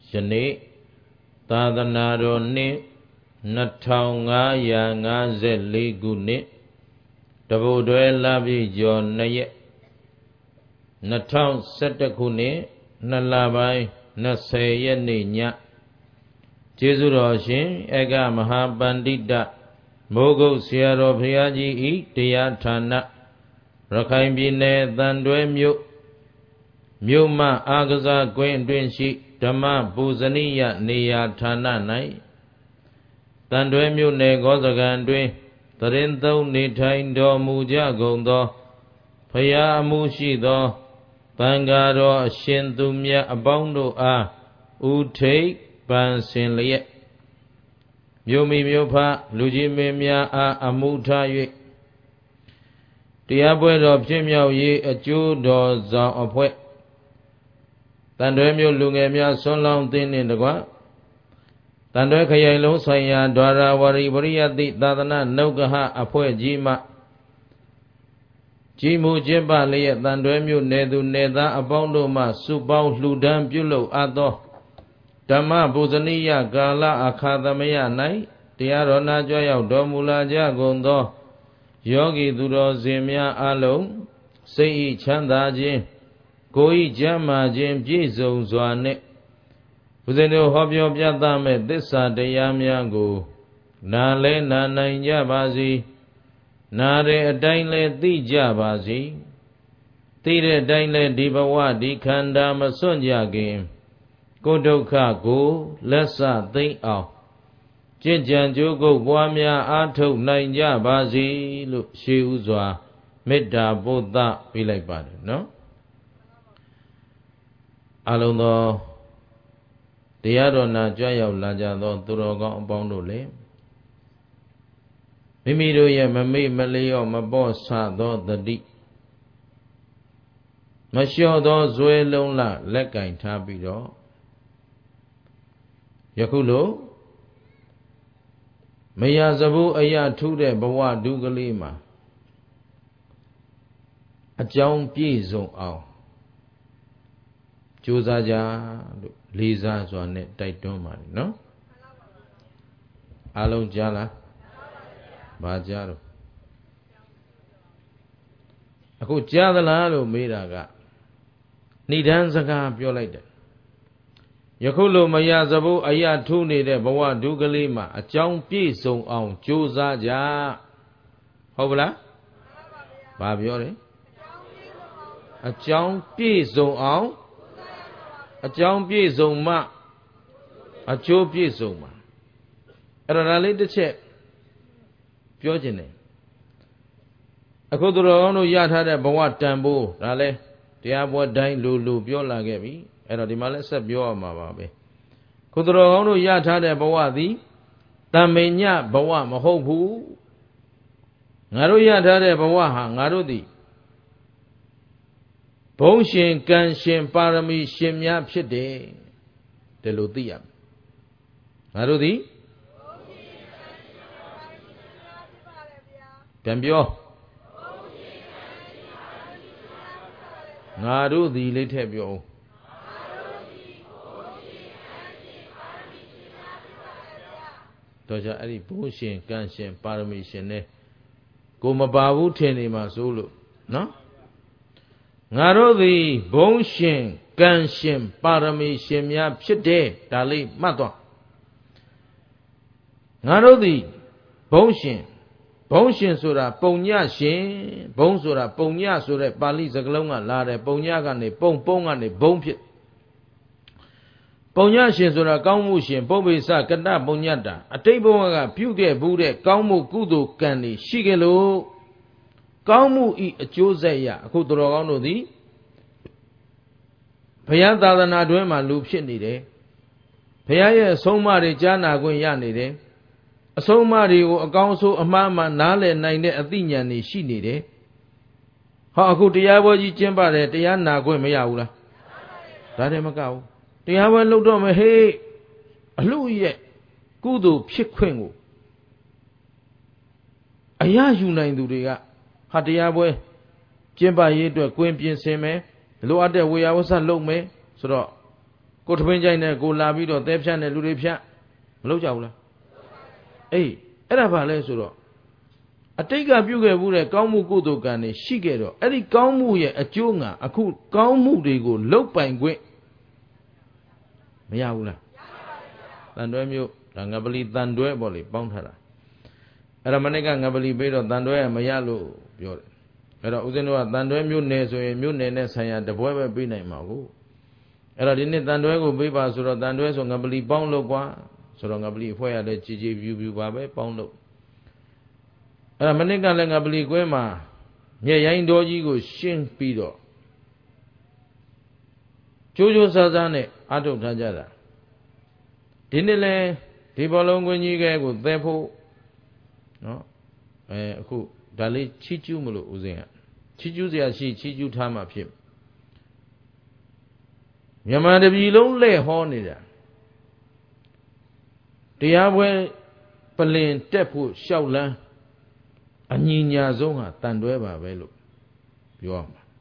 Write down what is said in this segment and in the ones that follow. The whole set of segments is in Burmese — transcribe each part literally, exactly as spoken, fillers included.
ယနေ့သာသနာတော်နှစ်နှစ်ထောင်ငါးရာငါးဆယ်လေးခုနှစ်တပုတ်တွဲလပြည့်ကျော်နှစ်ရက်နှစ်ထောင်ဆယ်တစ်ခုနှစ်နှစ်လပိုင်းနှစ်ဆယ်ရက်နေ့ညကျေးဇူးတော်ရှင်ဧကမဟာပန္တိတမိုးကုတ်ဆရာတော်ဘုရားကြီးဤတရားဌာနရခိုင်ပြည်နယ်သံတွဲမြို့မြို့မအားကစားကွင်းအတွင်းရှိဓမ္မပူဇနီယနေရာဌာန၌သံတွဲမြို့နယ်ဂောဇကံတွင်သရင်သုံးနေထိုင်တော်မူကြကုန်သောဘုရားအမှုရှိသောသံဃာတော်အရှင်သူမြတ်အပေါင်းတို့အားဥထိပ်ပန်ဆင်လျက်မြို့မိမြို့ဖလူကြီးမင်းများအားအမှုထား၍တရားပွဲတော်ဖြစ်မြောက်ရေးအကျိုးတော်ဆောင်အဖွဲ့တန်တွဲမြို့လူငယ်များဆွမ်းလောင်းသင်းနှင့်တကွတန်တွဲခရိုင်လုံးဆိုင်ရာဒွါရဝရီပရိယတိသာသနာနှုတ်ကဟအဖွဲ့ကြီးမှကြီးမှုကျင်းပလျက်တန်တွဲမြို့နယ်သူနယ်သားအပေါင်းတို့မှစုပေါင်းလှူဒန်းပြုလုပ်အပ်သောဓမ္မပူဇနီယကာလအခါသမယ၌တရားတော်နာကြွရောက်တော်မူလာကြကုန်သောယောဂီသူတော်စင်များအလုံးစိတ်ဤချမ်းသာခြင်းကိုယ်ဤကျမ်းမာခြင်းပြည့်စုံစွာနှင့်ဘုဇင်တို့ဟောပြောပြသမဲ့သစ္စာတရားများကိုနာလဲနာနိုင်ကြပါစေနာတဲ့အတိုင်းလဲသိကြပါစေသိတဲ့အတိုင်းလဲဒီဘဝဒီခန္ဓာမစွန့်ကြခင်ကိုယ်ဒုက္ခကိုလက်စသိမ့်အောင်ကြင်ကြံကြိုးကုပ်ပွားများအားထုတ်နိုင်ကြပါစေလို့ရှေးဥစွာမေတ္တာပို့သပေးလိုက်ပါတယ်နော်အလုံးသောတရားတော်နာကြွရောက်လာကြသောသူတော်ကောင်းအပေါင်းတို့လည်းမိမိတို့ရဲ့မမေ့မလျော့မပေါ့ဆသောတတိမလျှော့သောဇွဲလုံးလလက်ကင်ထားပြီးတော့ယခုလိုမရစဘူးအရာထူးတဲ့ဘဝဒုကလေးမှာအကြောင်းပြည့်စုံအောင်ကြိုးစားကြလို့လေးစားစွာနဲ့တိုက်တွန်းပါတယ်နော်အားလုံးကြားလားဘာကြားတော့အခုကြားသလားလို့မေးတာကဏိဒန်းစကားပြောလိုက်တယ်ယခုလိုမရစဘူးအရာထူးနေတဲ့ဘဝဒုကလေးမှာအကြောင်းပြည့်စုံအောင်ကြိုးစားကြဟုတ်ပလားဘာပြောတယ်အကြောင်းပြည့်စုံအောင်အကြောင်းပြည့်စုံမှအကျိုးပြည့်စုံမှာအဲ့ဒါလေးတစ်ချက်ပြောခြင်းတယ်အခုသူတော်ကောင်းတို့ရထားတဲ့ဘဝတန်ဖိုးဒါလဲတရားပွဲတိုင်းလူလူပြောလာခဲ့ပြီအဲ့တော့ဒီမှာလဲဆက်ပြောရမှာပါပဲခုသူတော်ကောင်းတို့ရထားတဲ့ဘဝသည်တမ္မေညဘဝမဟုတ်ဘူးငါတို့ရထားတဲ့ဘဝဟာငါတို့သည်ဘုံရှင်ကံရှင်ပါရမီရှင်များဖြစ်တယ်ဒီလိုသိရမယ်ငါတို့သည်ပြန်ပြောငါတို့သည်လေးထည့်ပြောအောင်တော့ကြအဲ့ဒီဘုံရှင်ကံရှင်ပါရမီရှင်နဲ့ကိုမပါဘူးထင်နေမှာစိုးလို့နော်ငါတို့သည်ဘုံရှင်ကံရှင်ပါရမီရှင်များဖြစ်တယ်ဒါလေးမှတ်သွားငါတို့သည်ဘုံရှင်ဘုံရှင်ဆိုတာပုံညရှင်ဘုံဆိုတာပုံညဆိုတဲ့ပါဠိစကားလုံးကလာတယ်ပုံညကနေပုံပုံကနေဘုံဖြစ်ပုံညရှင်ဆိုတာကောင်းမှုရှင်ပုပ္ပိသကတ္တပုံညတာအတိတ်ဘဝကပြုခဲ့ဘူးတဲ့ကောင်းမှုကုသိုလ်ကံတွေရှိကြလို့ကောင်းမှုဤအကျိုးဆက်ရအခုသူတော်ကောင်းတို့သည်ဘုရားသာသနာတွင်မှာလူဖြစ်နေတယ်ဘုရားရဲ့အဆုံးအမတွေကြားနာခွင့်ရနေတယ်အဆုံးအမတွေကိုအကောင်းဆုံးအမှားမှနားလည်နိုင်တဲ့အသိဉာဏ်တွေရှိနေတယ်ဟောအခုတရားပွဲကြီးကျင်းပတယ်တရားနာခွင့်မရဘူးလားဒါတည်းမကဘူးတရားပွဲလုပ်တော့မဟေးအလှရဲ့ကုသိုလ်ဖြစ်ခွင့်ကိုအရယူနိုင်သူတွေကဟာတရားပွဲကျင်းပရေးအတွက်ကွင်းပြင်ဆင်မယ်လိုအပ်တဲ့ဝေယဝဆလုပ်မယ်ဆိုတော့ကိုထမင်းကြိုင်နဲ့ကိုလာပြီးတော့သဲဖြတ်နဲ့လူတွေဖြတ်မလုပ်ကြဘူးလားအေးအဲ့ဒါဘာလဲဆိုတော့အတိတ်ကပြုခဲ့မှုတဲ့ကောင်းမှုကုသိုလ်ကံတွေရှိခဲ့တော့အဲ့ဒီကောင်းမှုရဲ့အကျိုးငါအခုကောင်းမှုတွေကိုလုတ်ပိုင်ခွင့်မရဘူးလားတန်တွဲမျိုးဒါငပလီတန်တွဲပေါ့လေပေါင်းထားတာအဲ့ဒါမနေ့ကငပလီပေးတော့တန်တွဲမရလို့ပြောတယ်အဲ့တော့ဦးဇင်းတို့ကတန်တွဲမျိုးနယ်ဆိုရင်မျိုးနယ်နဲ့ဆိုင်ရာတပွဲပဲပေးနိုင်မှာကိုအဲ့တော့ဒီနေ့တန်တွဲကိုပေးပါဆိုတော့တန်တွဲဆိုငပလီပေါင်းလို့ကွာဆိုတော့ငပလီအဖွဲ့ရတဲ့ကြည်ကြည်ပြူပြူပါပဲပေါင်းလို့အဲ့ဒါမနေ့ကလည်းငပလီကွဲမှာမြက်ရိုင်းတော်ကြီးကိုရှင်းပြီးတော့ကြိုးကြိုးစားစားနဲ့အထုတ်ထားကြတာဒီနေ့လဲဒီဘောလုံးကွင်းကြီးကဲကိုသဲဖို့နော်အဲအခုဒါလေးချီးကျူးမလို့ဦးဇင်းကချီးကျူးစရာရှိချီးကျူးထားမှဖြစ်မြန်မာတပြည်လုံးလဲ့ဟောနေတာတရားပွဲပလင်တက်ဖို့ရှောက်လန်းအညီညာဆုံးဟာတန်တွဲပါပဲလို့ပြောရမှာ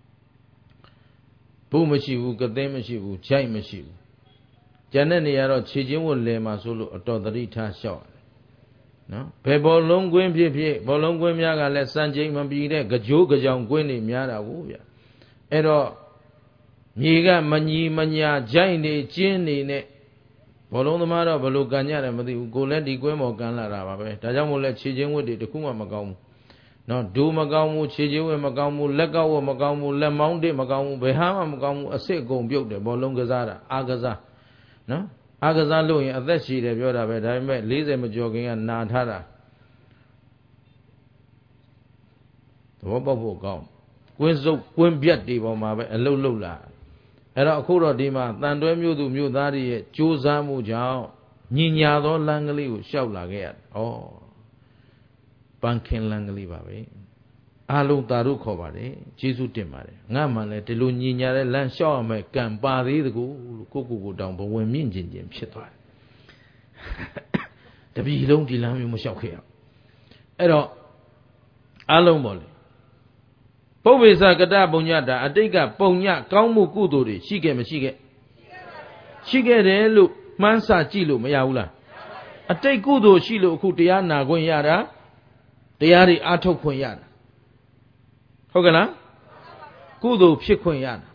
ဘုမရှိဘူးကသင်းမရှိဘူးဂျိုက်မရှိဘူးကျန်တဲ့နေရာတော့ခြေချင်းဝတ်လဲမှာဆိုလို့အတော်တတိထားလျှောက်ရတယ်နော်ဘယ်ဘောလုံးကွင်းဖြစ်ဖြစ်ဘောလုံးကွင်းများကလည်းစံချိန်မပြီးတဲ့ကြိုးကြောင်ကွင်းတွေများတာကိုဗျအဲ့တော့မြေကမညီမညာဂျိုက်နေကျင်းနေနဲ့ဘောလုံးသမားတော့ဘလို့ကန်ကြတယ်မသိဘူးကိုလည်းဒီကွင်းပေါ်ကန်လာတာပါပဲဒါကြောင့်မို့လဲခြေချင်းဝတ်တွေတခုမှမကောင်းဘူးနော်ဒူမကောင်းဘူးခြေချင်းဝတ်မကောင်းဘူးလက်ကောက်ဝတ်မကောင်းဘူးလက်မောင်းတစ်မကောင်းဘူးဘယ်ဟာမှမကောင်းဘူးအစ်စ်အကုန်ပြုတ်တယ်ဘောလုံးကစားတာအားကစားနော်အားကစားလို့ရင်အသက်ရှည်တယ်ပြောတာပဲဒါပေမဲ့၄၀မကျော်ခင်ကနာထားတာသဘောပေါက်ဖို့ကောင်းကွင်းစုပ်ကွင်းပြတ်တွေပေါ်မှာပဲအလုတ်လုတ်လာအဲ့တော့အခုတော့ဒီမှာတန်တွဲမျိုးသူမျိုးသားတွေရဲ့ကြိုးစားမှုကြောင့်ညင်ညာသောလမ်းကလေးကိုရှောက်လာခဲ့ရတယ်။ဩပန်းခင်လမ်းကလေးပါပဲ။အာလုံးတာတို့ခေါ်ပါတယ်။ကျေးဇူးတင်ပါတယ်။ငါမှလည်းဒီလိုညင်ညာတဲ့လမ်းရှောက်ရမယ်ကံပါသေးတကူလို့ကိုကိုကိုတောင်ဘဝင်မြင့်ကျင်ကျင်ဖြစ်သွားတယ်။တပြည်လုံးဒီလမ်းမျိုးမလျှောက်ခဲ့ရ။အဲ့တော့အလုံးပေါ့လေပုဗ္ဗေသကတပုံညတာအတိတ်ကပုံညကောင်းမှုကုသိုလ်တွေရှိခဲ့မရှိခဲ့ရှိခဲ့တယ်လို့မှန်းဆကြည့်လို့မရဘူးလားအတိတ်ကုသိုလ်ရှိလို့အခုတရားနာခွင့်ရတာတရားတွေအားထုတ်ခွင့်ရတာဟုတ်ကဲ့လားကုသိုလ်ဖြစ်ခွင့်ရတာ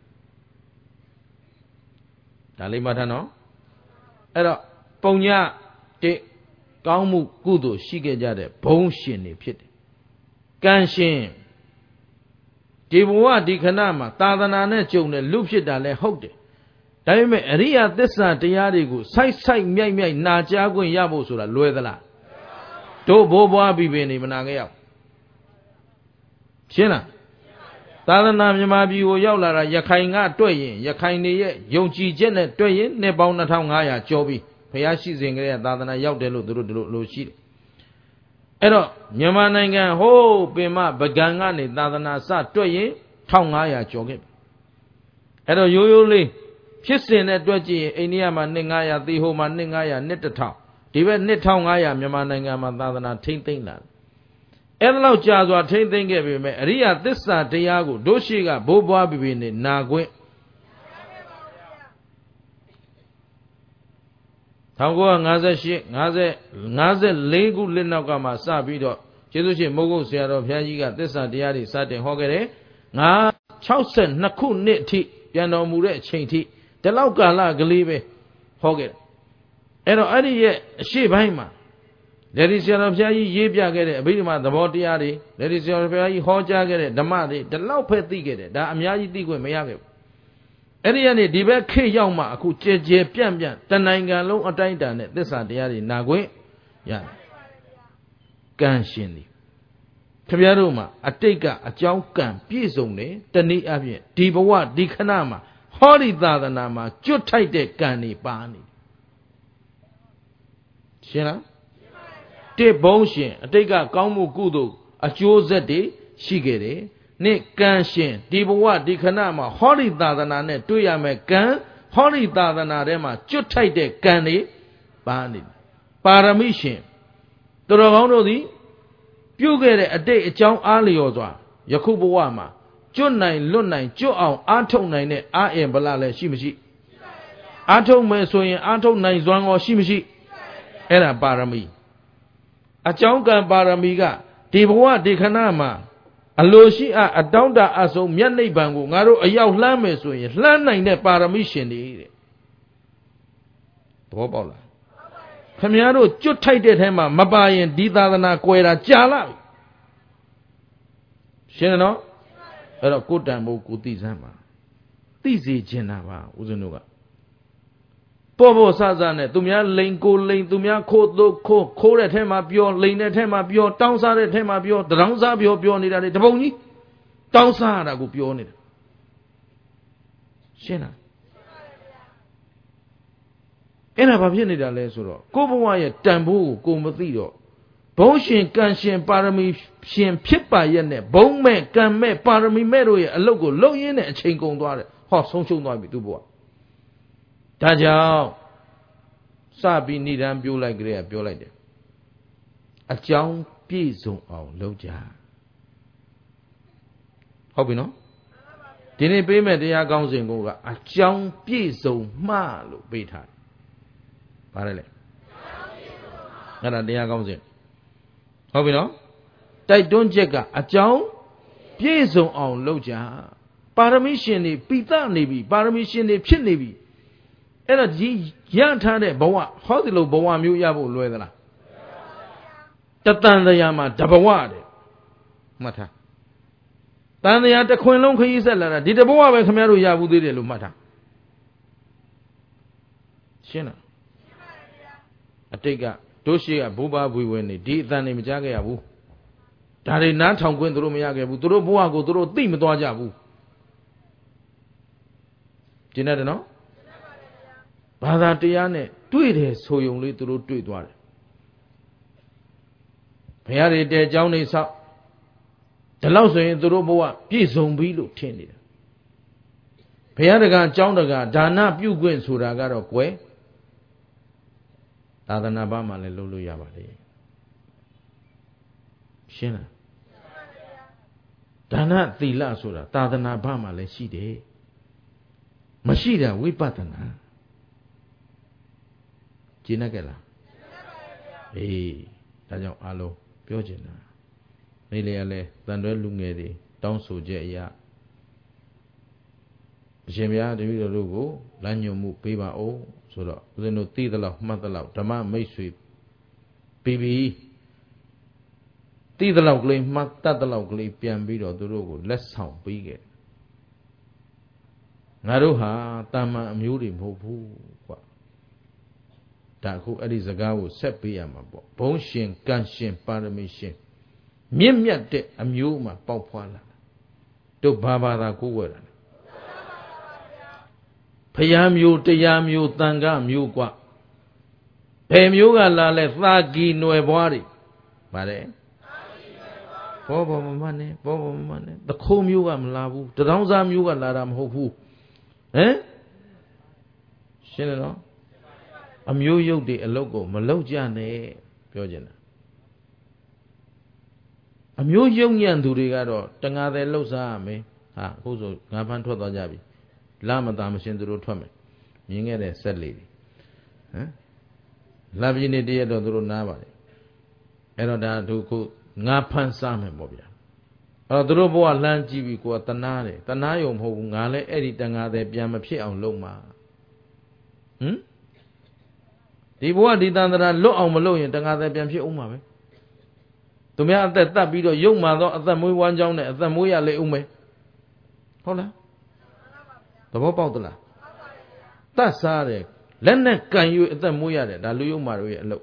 ဒါလေးမှတ်ထားနော်အဲ့တော့ပုံညတဲ့ကောင်းမှုကုသိုလ်ရှိခဲ့ကြတဲ့ဘုံရှင်တွေဖြစ်တယ်ကံရှင်ဒီဘဝဒီခဏမှာသာသနာနဲ့ကြုံတဲ့လူဖြစ်တာလည်းဟုတ်တယ်ဒါပေမဲ့အရိယသစ္စာတရားတွေကိုစိုက်စိုက်မြိုက်မြိုက်နာကြားခွင့်ရဖို့ဆိုတာလွယ်သလားတို့ဘိုးဘွားပြီးပင်နေမနာခဲ့ရောက်ရှင်းလားသာသနာမြန်မာပြည်ကိုရောက်လာတာရခိုင်ကတွေ့ရင်ရခိုင်တွေရဲ့ယုံကြည်ချက်နဲ့တွေ့ရင်နှစ်ပေါင်းနှစ်ထောင်ငါးရာကျော်ပြီဘုရားရှိစဉ်ကလေးကသာသနာရောက်တယ်လို့သူတို့တို့လို့ရှိတယ်အဲ့တော့မြန်မာနိုင်ငံဟိုးပင်မပကံကနေသာသနာစတွေ့ရင်တစ်ထောင်ငါးရာကျော်ခဲ့ပြီအဲ့တော့ရိုးရိုးလေးဖြစ်စဉ်နဲ့တွေ့ကြည့်ရင်အိန္ဒိယမှာနှစ်ငါးရာသီဟိုမှာနှစ်ငါးရာနှစ်တစ်ထောင်ဒီဘက်နှစ်ထောင်ငါးရာမြန်မာနိုင်ငံမှာသာသနာထိမ့်သိမ့်လာတယ်အဲ့ဒါလောက်ကြာစွာထိမ့်သိမ့်ခဲ့ပြီမဲ့အရိယသစ္စာတရားကိုတို့ရှိကဘိုးဘွားပြပြနဲ့နာခွင့်၁၉၅၈ ၅၄ခုလက်နောက်ကမှစပြီးတော့ကျေးဇူးရှင်မိုးကုတ်ဆရာတော်ဘုရားကြီးကသစ္စာတရားတွေစတင်ဟောခဲ့တယ်ငါ၆၂ခုနှစ်အထိပြန်တော်မူတဲ့အချိန်ထိဒီလောက်ကာလကလေးပဲဟောခဲ့တယ်အဲ့တော့အဲ့ဒီရဲ့အရှိပိုင်းမှာလက်ဒီဆရာတော်ဘုရားကြီးရေးပြခဲ့တဲ့အဘိဓမ္မာသဘောတရားတွေလက်ဒီဆရာတော်ဘုရားကြီးဟောကြားခဲ့တဲ့ဓမ္မတွေဒီလောက်ပဲသိခဲ့တယ်ဒါအများကြီးသိခွင့်မရခဲ့ဘူးအဲ့ဒီကနေဒီဘက်ခေတ်ရောက်မှအခုကြဲကြဲပြန့်ပြန့်တနိုင်ငံလုံးအတိုင်းအတာနဲ့သစ္စာတရားတွေနာခွင့်ရတယ်ကံရှင်သည်ခင်ဗျားတို့မှာအတိတ်ကအကြောင်းကံပြည့်စုံတယ်တနည်းအားဖြင့်ဒီဘဝဒီခဏမှာဟောဒီသာသနာမှာကျွတ်ထိုက်တဲ့ကံတွေပါနေရှင်းလားတစ်ဘုံရှင်အတိတ်ကကောင်းမှုကုသိုလ်အကျိုးဆက်တွေရှိခဲ့တယ်နှစ်ကံရှင်ဒီဘဝဒီခဏမှာဟောဒီသာသနာနဲ့တွေ့ရမယ်ကံဟောဒီသာသနာထဲမှာကျွတ်ထိုက်တဲ့ကံတွေပါနေပါရမီရှင်သူတော်ကောင်းတို့သည်ပြုခဲ့တဲ့အတိတ်အကြောင်းအားလျော်စွာယခုဘဝမှာကျွတ်နိုင်လွတ်နိုင်ကျွတ်အောင်အားထုတ်နိုင်တဲ့အားအင်ဗလာလည်းရှိမရှိအားထုတ်မယ်ဆိုရင်အားထုတ်နိုင်စွမ်းရောရှိမရှိအဲ့ဒါပါရမီအကြောင်းကံပါရမီကဒီဘဝဒီခဏမှာအလိုရှိအပ်အတောင့်တအဆုံးမြတ်နိဗ္ဗာန်ကိုငါတို့အရောက်လှမ်းမယ်ဆိုရင်လှမ်းနိုင်တဲ့ပါရမီရှင်တွေတဲ့သဘောပေါက်လားခင်ဗျားတို့ကျွတ်ထိုက်တဲ့ထဲမှာမပါရင်ဒီသာသနာကွယ်တာကြာလာပြီရှင်းနော်အဲ့တော့ကိုယ်တန်ဖို့ကိုသိစမ်းပါသိစေချင်တာပါဦးဇင်းတို့ကပေါ်ပေါ်ဆဆနဲ့သူများလိန်ကိုလိန်သူများခိုးတို့ခိုးခိုးတဲ့ထဲမှာပြောလိန်တဲ့ထဲမှာပြောတောင်းစားတဲ့ထဲမှာပြောတရောင်းစားပြောပြောနေတာလေတပုံကြီးတောင်းစားရတာကိုပြောနေတာရှင်းလားအဲ့ဒါဘာဖြစ်နေတာလဲဆိုတော့ကိုဘဝရဲ့တန်ဖိုးကိုကိုမသိတော့ဘုံရှင်ကံရှင်ပါရမီရှင်ဖြစ်ပါရဲ့နဲ့ဘုံမဲ့ကံမဲ့ပါရမီမဲ့တို့ရဲ့အလုပ်ကိုလုပ်ရင်းနဲ့အချိန်ကုန်သွားတယ်ဟောဆုံးရှုံးသွားပြီသူ့ဘဝဒါကြောင့်စပြီးဏိဒံပြိုးလိုက်ကြတဲ့ပြောလိုက်တယ်အကြောင်းပြည့်စုံအောင်လုပ်ကြဟုတ်ပြီနော်ဒီနေ့ပေးမဲ့တရားကောင်းစဉ်ကိုကအကြောင်းပြည့်စုံမှလို့ပေးထားတယ်ဘာလဲလဲအဲ့ဒါတရားကောင်းစဉ်ဟုတ်ပြီနော်တိုက်တွန်းချက်ကအကြောင်းပြည့်စုံအောင်လုပ်ကြပါရမီရှင်တွေပိသနေပြီပါရမီရှင်တွေဖြစ်နေပြီအဲ့တော့ဒီရထားတဲ့ဘဝဟောဒီလိုဘဝမျိုးရဖို့လွယ်သလားတတန်တရားမှာတဘဝတဲ့မှတ်ထားတန်တရားတစ်ခွင်လုံးခရီးဆက်လာတာဒီတဘဝပဲခင်ဗျားတို့ရဘူးသေးတယ်လို့မှတ်ထားရှင်းလားအတိတ်ကတို့ရှိကဘိုးဘဘွေဝင်နေဒီအတန်နေမကြားခဲ့ရဘူးဒါတွေနားထောင်ခွင့်သူတို့မရခဲ့ဘူးသူတို့ဘဝကိုသူတို့သိမသွားကြဘူးကျင်းတယ်နော်ဘာသာတရားနဲ့တွေ့တယ်ဆိုယုံလေးသူတို့တွေ့သွားတယ်ဘုရားတွေတဲเจ้าနေဆောက်ဒီလောက်ဆိုရင်သူတို့ဘဝပြည့်စုံပြီလို့ထင်နေတယ်ဘုရားတကာเจ้าတကာဒါနပြုခွင့်ဆိုတာကတော့ကွယ်သာသနာ့ဘာမှလည်းလုပ်လို့ရပါလေရှင်းလားဒါနသီလဆိုတာသာသနာ့ဘာမှလည်းရှိတယ်မရှိတာဝိပဿနာကျင်းနေကြလားအေးဒါကြောင့်အားလုံးပြောချင်တာနေလေရလဲတန်တွဲလူငယ်တွေတောင်းဆိုချက်အရာအရှင်ဘုရားတပည့်တော်တို့ကိုလမ်းညွှန်မှုပေးပါဦးဆိုတော့ဦးဇင်းတို့သိသလောက်မှတ်သလောက်ဓမ္မမိတ်ဆွေပြီးပြီးသိသလောက်ကလေးမှတ်တတ်သလောက်ကလေးပြန်ပြီးတော့သူတို့ကိုလက်ဆောင်ပေးခဲ့ငါတို့ဟာတာမန်အမျိုးတွေမဟုတ်ဘူးကွာဒါအခုအဲ့ဒီစကားကိုဆက်ပေးရမှာပေါ့ဘုံရှင်ကံရှင်ပါရမီရှင်မြင့်မြတ်တဲ့အမျိုးမှာပေါက်ဖွာလာတို့ဘာဘာသာကိုးကွယ်တာဖယားမျိုးတရားမျိုးတန်ခါမျိုးกว่าဘယ်မျိုးကလာလဲသာကီຫນွယ်ဘွားတွေပါတယ်ဘောဘောမမနဲ့ဘောဘောမမနဲ့တခိုးမျိုးကမလာဘူးတထောင်စားမျိုးကလာတာမဟုတ်ဘူးဟမ်ရှင်းတယ်နော်အမျိုးရုပ်တွေအလုတ်ကိုမလုတ်ကြနဲ့ပြောချင်တာအမျိုးရုပ်ညံ့သူတွေကတော့တငါတယ်လှုပ်စားရမယ်ဟာအခုဆိုငါးဖန်းထွက်သွားကြပြီလာမသားမရှင်းသူတို့ထွက်မယ်မြင်ခဲ့တဲ့ဆက်လေးတွေဟမ်လာပြင်းနေတည်းရတော့သူတို့နားပါလေအဲ့တော့ဒါသူခုငါဖန်းစားမယ်ပေါ့ဗျာအဲ့တော့သူတို့ဘဝလှမ်းကြည့်ပြီးကိုယ်ကတနာတယ်တနာယုံမဟုတ်ဘူးငါလည်းအဲ့ဒီတန်ငါတယ်ပြန်မဖြစ်အောင်လုပ်မှာဟမ်ဒီဘဝဒီတန်တရာလွတ်အောင်မလုပ်ရင်တန်ငါတယ်ပြန်ဖြစ်အောင်မှာပဲသူများအသက်တတ်ပြီးတော့ရုပ်မှတော့အသက်မွေးဝမ်းကြောင်းနဲ့အသက်မွေးရလေဦးမယ်ဟုတ်လားသဘောပေါက်သလားတတ်စားတယ်လက်နဲ့ကန်ယူအသက်မွေးရတယ်ဒါလူရုပ်မှတို့ရဲ့အလုပ်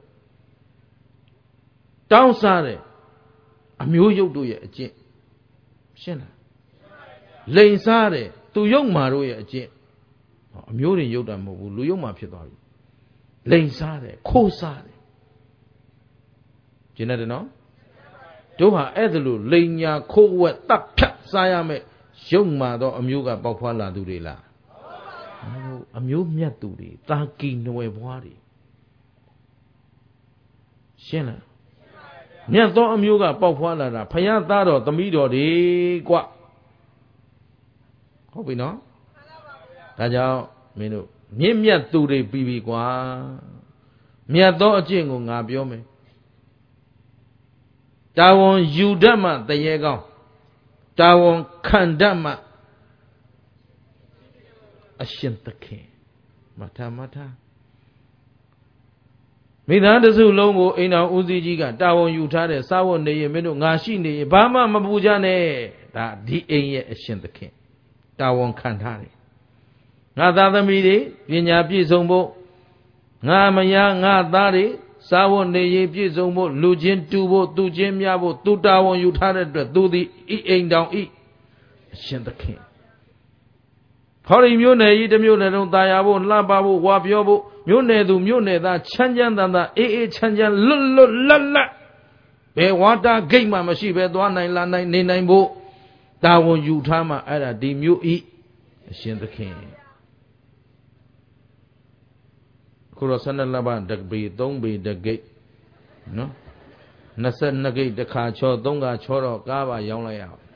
တောင်းစားတယ်အမျိုးရုပ်တို့ရဲ့အကျင့်ရှင်းလားလိန်စားတယ်သူရုပ်မှတို့ရဲ့အကျင့်အမျိုးတွေရုပ်တာမဟုတ်ဘူးလူရုပ်မှဖြစ်သွားပြီလိန်စားတယ်ခိုးစားတယ်ကျင်းတယ်နော်တို့ဟာအဲ့ဒါလို့လိန်ညာခိုးဝက်တပ်ဖြတ်စားရမယ်ရုပ်မှတော့အမျိုးကပေါက်ဖွာလာသူတွေလားဟုတ်အမျိုးမြတ်သူတွေတာကီနွယ်ဘွားတွေရှင်းလားမြတ်သောအမျိုးကပေါက်ဖွာလာတာဖယားသားတော်သမီးတော်တွေကွဟုတ်ပြီနော်ဒါကြောင့်မင်းတို့မြင့်မြတ်သူတွေပြီးပြီကွာမြတ်သောအကျင့်ကိုငါပြောမယ်တာဝန်ယူတတ်မှတရေကောင်းတာဝန်ခံတတ်မှအရှင်သခင်မထမထမိသားတစုလုံးကိုအိမ်တော်ဦးစီးကြီးကတာဝန်ယူထားတဲ့စာဝတ်နေရင်မင်းတို့ငါရှိနေရင်ဘာမှမပူကြနဲ့ဒါဒီအိမ်ရဲ့အရှင်သခင်တာဝန်ခံထားတယ်ငါသားသမီးတွေပညာပြည့်စုံဖို့ငါမယားငါသားတွေစာဝတ်နေရင်ပြည့်စုံဖို့လူချင်းတူဖို့သူချင်းများဖို့သူတာဝန်ယူထားတဲ့အတွက်သူသည်ဤအိမ်တော်ဤအရှင်သခင်ဟောဒီမျိုးနယ်ကြီးတစ်မျိုးနယ်လုံးตายရဖို့လှပဖို့ဝါပြောဖို့မျိုးနယ်သူမျိုးနယ်သားချမ်းချမ်းသာသာအေးအေးချမ်းချမ်းလွတ်လွတ်လပ်လပ်ဘယ်ဝါတာဂိတ်မှမရှိပဲသွားနိုင်လာနိုင်နေနိုင်ဖို့တာဝန်ယူထားမှအဲ့ဒါဒီမျိုးဤအရှင်သခင်ခုတော့ဆန္ဒလဘတပေသုံးပေတဂိတ်နော်နှစ်ဆယ်နှစ်ဂိတ်တစ်ခါချောသုံးခါချောတော့ကားပါရောင်းလိုက်ရအောင်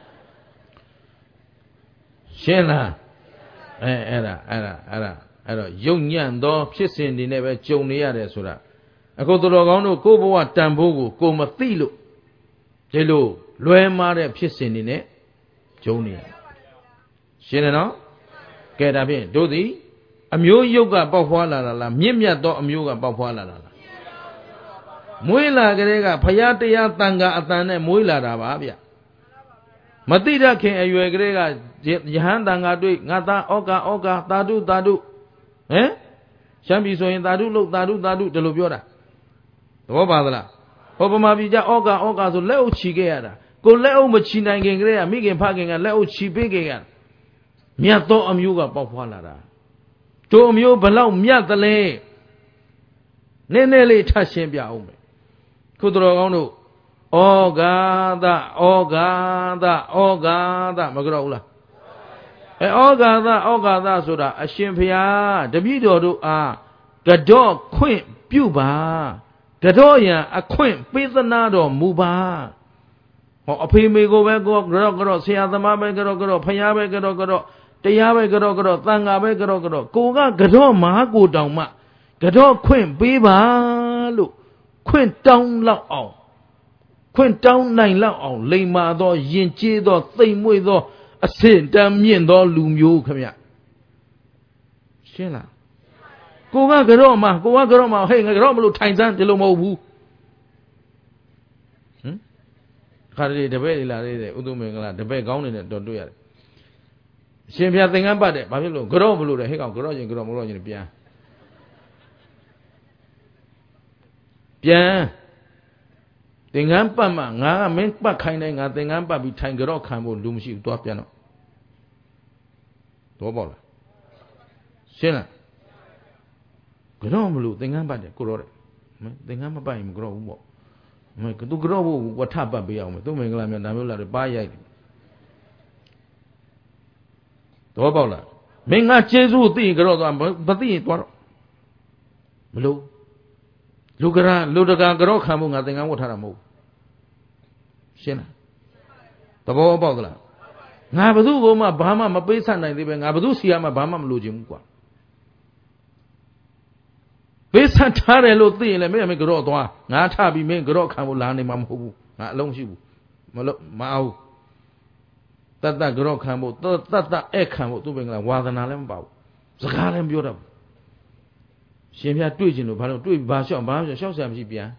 ရှင်းလားအဲအဲ့ဒါအဲ့ဒါအဲ့ဒါအဲ့တော့ယုံညံ့သောဖြစ်စဉ်တွေနဲ့ပဲကြုံနေရတယ်ဆိုတာအခုတော်ကောင်းတို့ကိုယ့်ဘဝတန်ဖိုးကိုကိုမသိလို့ဒီလိုလွဲမှားတဲ့ဖြစ်စဉ်တွေနဲ့ကြုံနေရရှင်းတယ်နော်ကဲဒါဖြင့်တို့သည်အမျိုးယုတ်ကပေါက်ဖွာလာတာလားမြင့်မြတ်သောအမျိုးကပေါက်ဖွာလာတာလားမွေးလာကလေးကဖရာတရားတန်ခါအတန်နဲ့မွေးလာတာပါဗျမတိရခင်အရွယ်ကလေးကယဟန်တန်ခါတွေ့ငါသားဩကာဩကာသာဓုသာဓုဟမ်ရှမ်းပြည်ဆိုရင်သာဓုလို့သာဓုသာဓုဒီလိုပြောတာသဘောပါသလားဟောပမာပြည်ကြဩကာဩကာဆိုလက်အုပ်ချီခဲ့ရတာကိုလက်အုပ်မချီနိုင်ခင်ကလေးကမိခင်ဖခင်ကလက်အုပ်ချီပေးခဲ့ရမြတ်သောအမျိုးကပေါက်ဖွာလာတာတို့အမျိုးဘလောက်မြတ်သလဲနည်းနည်းလေးထပ်ရှင်းပြအောင်မယ်ခုတော်ကောင်းတို့ဩဃာသဩဃာသဩဃာသမကြောက်ဘူးလားအဲဩဃာသဩဃာသဆိုတာအရှင်ဘုရားတပည့်တော်တို့အားကတော့ခွင့်ပြုပါကတော့ရန်အခွင့်ပေးသနာတော်မူပါဟောအဖေမေကိုပဲကိုကတော့ကတော့ဆရာသမားပဲကတော့ကတော့ဖယားပဲကတော့ကတော့တရားပဲကတော့ကတော့သံဃာပဲကတော့ကတော့ကိုကကတော့မဟာကိုတောင်မှကတော့ခွင့်ပေးပါလို့ခွင့်တောင်းလောက်အောင်ခွင့်တောင်းနိုင်လောက်အောင်လိမ္မာသောယဉ်ကျေးသောသိမ်မွေ့သောအဆင့်တန်းမြင့်သောလူမျိုးခမရှင်းလားကိုကကတော့မှကိုကကတော့မှဟဲ့ငါကတော့မလို့ထိုင်စမ်းဒီလိုမဟုတ်ဘူးဟမ်ခါတည်းတပည့်လေးလာလေးတဲ့ဥဒုမင်္ဂလာတပည့်ကောင်းနေတဲ့တော်တွေ့ရတယ်အရှင်ဘုရားသင်္ကန်းပတ်တယ်ဘာဖြစ်လို့ကတော့မလို့တဲ့ဟဲ့ကောင်ကတော့ချင်းကတော့မလို့ချင်းပြန်ပြန်သင်္ကန်းပတ်မှငါကမင်းပတ်ခိုင်းတိုင်းငါသင်္ကန်းပတ်ပြီးထိုင်ကြော့ခံဖို့လူမရှိဘူးသွားပြန်တော့တော့ပေါ့လားရှင်းလားကြော့မလို့သင်္ကန်းပတ်တယ်ကိုရောတဲ့သင်္ကန်းမပတ်ရင်မကြော့ဘူးပေါ့မင်းသူကြော့ဖို့ဝထပတ်ပေးအောင်မယ်သူမင်္ဂလာမြတ်ဒါမျိုးလာတယ်ပါရိုက်တယ်တော့ပေါ့လားမင်းငါကျေးဇူးသိရင်ကြော့သွားမသိရင်သွားတော့မလို့လူကရာလူတကာကြောခံဖို့ငါသင်္ကန်းဝတ်ထားတာမဟုတ်ရှင်းလားသဘောပေါက်သလားငါဘသူ့ကိုမှဘာမှမပေးဆက်နိုင်သေးပဲငါဘသူ့စီရမှဘာမှမလိုချင်ဘူးကွာပေးဆက်ထားတယ်လို့သိရင်လည်းမင်းမင်းကြောသွားငါထပြီးမင်းကြောခံဖို့လာနေမှာမဟုတ်ဘူးငါအလုံးမရှိဘူးမလို့မအောင်တတ်တတ်ကြောခံဖို့တတ်တတ်အဲ့ခံဖို့သူ့ဘင်္ဂလာဝါသနာလည်းမပါဘူးစကားလည်းမပြောတတ်ဘူးရှင်ပြတွေ့ကျင်လို့ဘာလို့တွေ့ဘာလျှောက်ဘာလျှောက်လျှောက်ဆရာမရှိပြန်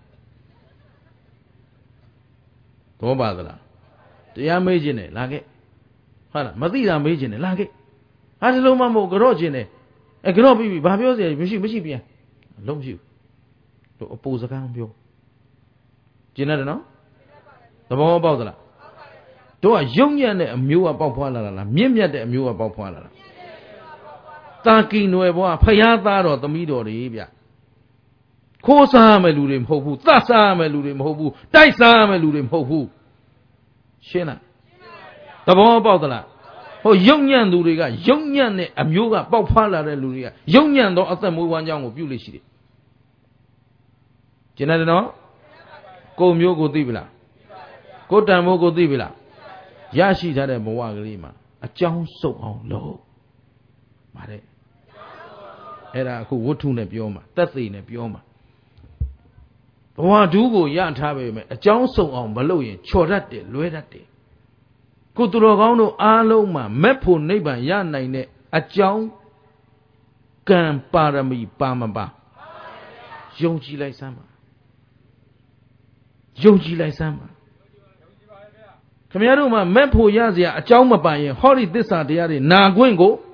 တော့ပါသလားတရားမေးခြင်းနဲ့လာခဲ့ဟုတ်လားမသိတာမေးခြင်းနဲ့လာခဲ့ဟာဒီလိုမှမဟုတ်ကြော့ခြင်းနဲ့အဲကြော့ပြီးပြီဘာပြောစရာမရှိမရှိပြန်လုံးမရှိဘူးတို့အပူစကားပြောကျင်တယ်နော်သဘောပေါက်သလားတို့ကယုံညံ့တဲ့အမျိုးကပေါက်ဖွာလာတာလားမြင့်မြတ်တဲ့အမျိုးကပေါက်ဖွာလာတာတာကီနွယ်ဘွားဖယားသားတော်သမီးတော်တွေဗျခိုးစားမယ်လူတွေမဟုတ်ဘူးသတ်စားမယ်လူတွေမဟုတ်ဘူးတိုက်စားမယ်လူတွေမဟုတ်ဘူးရှင်းလားသဘောပေါက်သလားဟိုယုံညံ့သူတွေကယုံညံ့တဲ့အမျိုးကပေါက်ဖွာလာတဲ့လူတွေကယုံညံ့သောအသက်မွေးဝမ်းကြောင်းကိုပြုလို့ရှိတယ်ကျင်တယ်နော်ကိုမျိုးကိုသိပြီလားကိုတန်မိုးကိုသိပြီလားရရှိထားတဲ့ဘဝကလေးမှာအကြောင်းစုံအောင်လုပ်ပါတယ်အဲ့ဒါအခုဝတ္ထုနဲ့ပြောမှာသက်သေနဲ့ပြောမှာဘဝဒုကိုရထားပေမဲ့အကြောင်းစုံအောင်မလုပ်ရင်ချော်တတ်တယ်လွဲတတ်တယ်ကိုသူတော်ကောင်းတို့အားလုံးမှာမက်ဖို့နိဗ္ဗာန်ရနိုင်တဲ့အကြောင်းကံပါရမီပါမပါယုံကြည်လိုက်စမ်းပါယုံကြည်လိုက်စမ်းပါခင်ဗျားတို့မှာမက်ဖို့ရစရာအကြောင်းမပါရင်ဟောဒီသစ္စာတရားတွေနာခွင့်ကို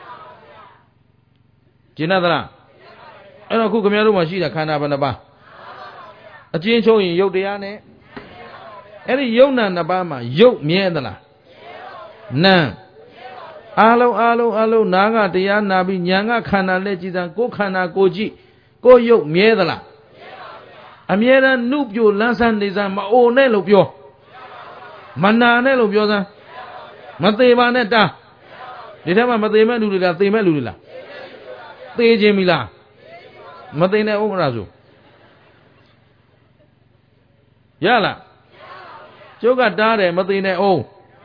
ကျင့်သလားအဲ့တော့ခုခင်ဗျားတို့မှာရှိတာခန္ဓာဘယ်နှပါအကျဉ်းချုပ်ရင်ယုတ်တရားနဲ့အဲ့ဒီယုတ်နာနှစ်ပါးမှာယုတ်မြဲသလားနာအားလုံးအားလုံးအားလုံးနာကတရားနာပြီးညာကခန္ဓာလက်ကြည့်စမ်းကိုယ်ခန္ဓာကိုယ်ကြည့်ကိုယ်ယုတ်မြဲသလားအမြဲတမ်းနှုတ်ပြလန်းဆန်းနေစမ်းမအိုနဲ့လို့ပြောမနာနဲ့လို့ပြောစမ်းမသေးပါနဲ့တာဒီထက်မှမသေးမဲ့လူတွေလားသေမဲ့လူတွေလားသေခြင်းပြီလားမသေနဲ့ဥက္ကရာဆိုရလားကျုပ်ကတားတယ်မသေးနဲ့အောင်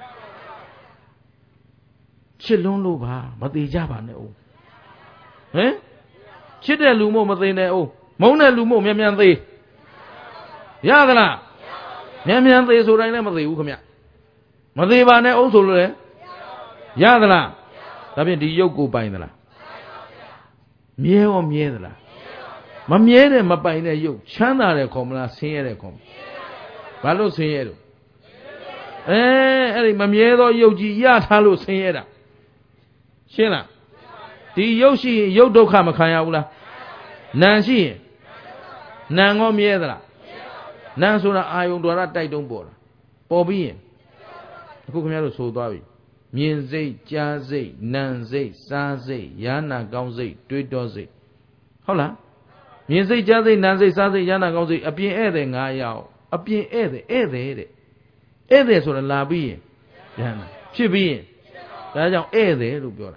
ချစ်လွန်းလို့ပါမသေးကြပါနဲ့အောင်ဟင်ချစ်တဲ့လူမို့မသေးနဲ့အောင်မုန်းတဲ့လူမို့မြန်မြန်သေးရသလားမြန်မြန်သေးဆိုတိုင်းလည်းမသေးဘူးခင်ဗျမသေးပါနဲ့အောင်ဆိုလို့လေရသလားဒါဖြင့်ဒီရုပ်ကိုပိုင်သလားမြဲရောမြဲသလားမမြဲတဲ့မပိုင်တဲ့ရုပ်ချမ်းသာတယ်ခေါ်မလားဆင်းရဲတယ်ခေါ်မလားဘာလို့ဆင်းရဲလို့အဲအဲ့ဒီမမြဲသောရုပ်ကြီးရထားလို့ဆင်းရဲတာရှင်းလားဒီရုပ်ရှိရင်ရုပ်ဒုက္ခမခံရဘူးလားနာမ်ရှိရင်နာမ်ကောမြဲသလားနာမ်ဆိုတာအာယုံတော်ရတိုက်တုံးပေါ်တာပေါ်ပြီးရင်အခုခင်ဗျားတို့ဆိုသွားပြီမြင်စိတ်ကြားစိတ်နာမ်စိတ်စားစိတ်ယာနာကောင်းစိတ်တွေးတောစိတ်ဟုတ်လားမြင်စိတ်ကြားစိတ်နာမ်စိတ်စားစိတ်ယာနာကောင်းစိတ်အပြင်ဧည့်သည်၅ယောက်အပြင်ဧည့်သည်ဧည့်သည်တဲ့ဧည့်သည်ဆိုတာလာပြီးရင်ယဟန်ဖြစ်ပြီးရင်ဒါကြောင့်ဧည့်သည်လို့ပြောတာ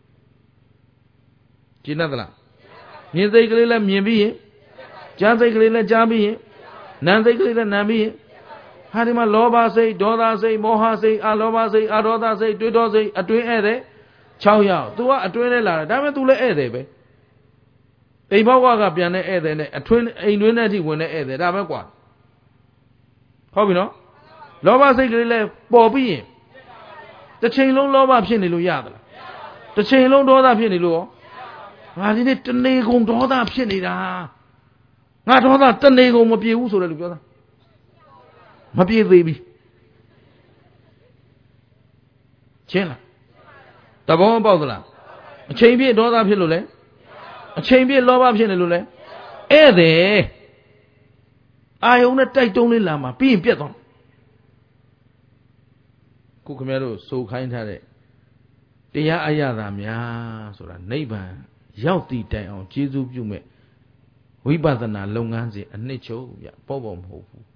ကျင့်တတ်လားမြင်စိတ်ကလေးလည်းမြင်ပြီးရင်ကြားစိတ်ကလေးလည်းကြားပြီးရင်နာမ်စိတ်ကလေးလည်းနာမ်ပြီးရင်ဟာဒီမှာလောဘစိတ်ဒေါသစိတ်မောဟစိတ်အလောဘစိတ်အဒေါသစိတ်တွေးတောစိတ်အတွင်းဧည့်သည်၆ယောက် तू ကအတွင်းထဲလာတယ်ဒါပေမဲ့ तू လည်းဧည့်သည်ပဲအိမ်ဘောက်ကပြန်တဲ့ဧည့်သည်နဲ့အတွင်းအိမ်တွင်းထဲထိဝင်တဲ့ဧည့်သည်ဒါပဲကွာဟုတ်ပြီနော်လောဘစိတ်ကလေးလည်းပေါ်ပြီးရင်တစ်ချိန်လုံးလောဘဖြစ်နေလို့ရသလားတစ်ချိန်လုံးဒေါသဖြစ်နေလို့ရောငါဒီနေ့တနေကုန်ဒေါသဖြစ်နေတာငါဒေါသတနေကုန်မပြေဘူးဆိုတယ်လို့ပြောတာမပြေသေးဘူးချင်းလားတဘောပေါက်သလားအချိန်ပြည့်ဒေါသဖြစ်လို့လဲအချိန်ပြည့်လောဘဖြစ်နေလို့လဲဧည့်သည်အာယုံနဲ့တိုက်တုံးလေးလာမှာပြီးရင်ပြတ်သွားခုခင်ဗျားတို့စိုးခိုင်းထားတဲ့တရားအရသာများဆိုတာနိဗ္ဗာန်ရောက်တည်တိုင်အောင်ကျေးဇူးပြုမဲ့ဝိပဿနာလုပ်ငန်းစဉ်အနှစ်ချုပ်ပြပေါ့ပေါ့မဟုတ်ဘူး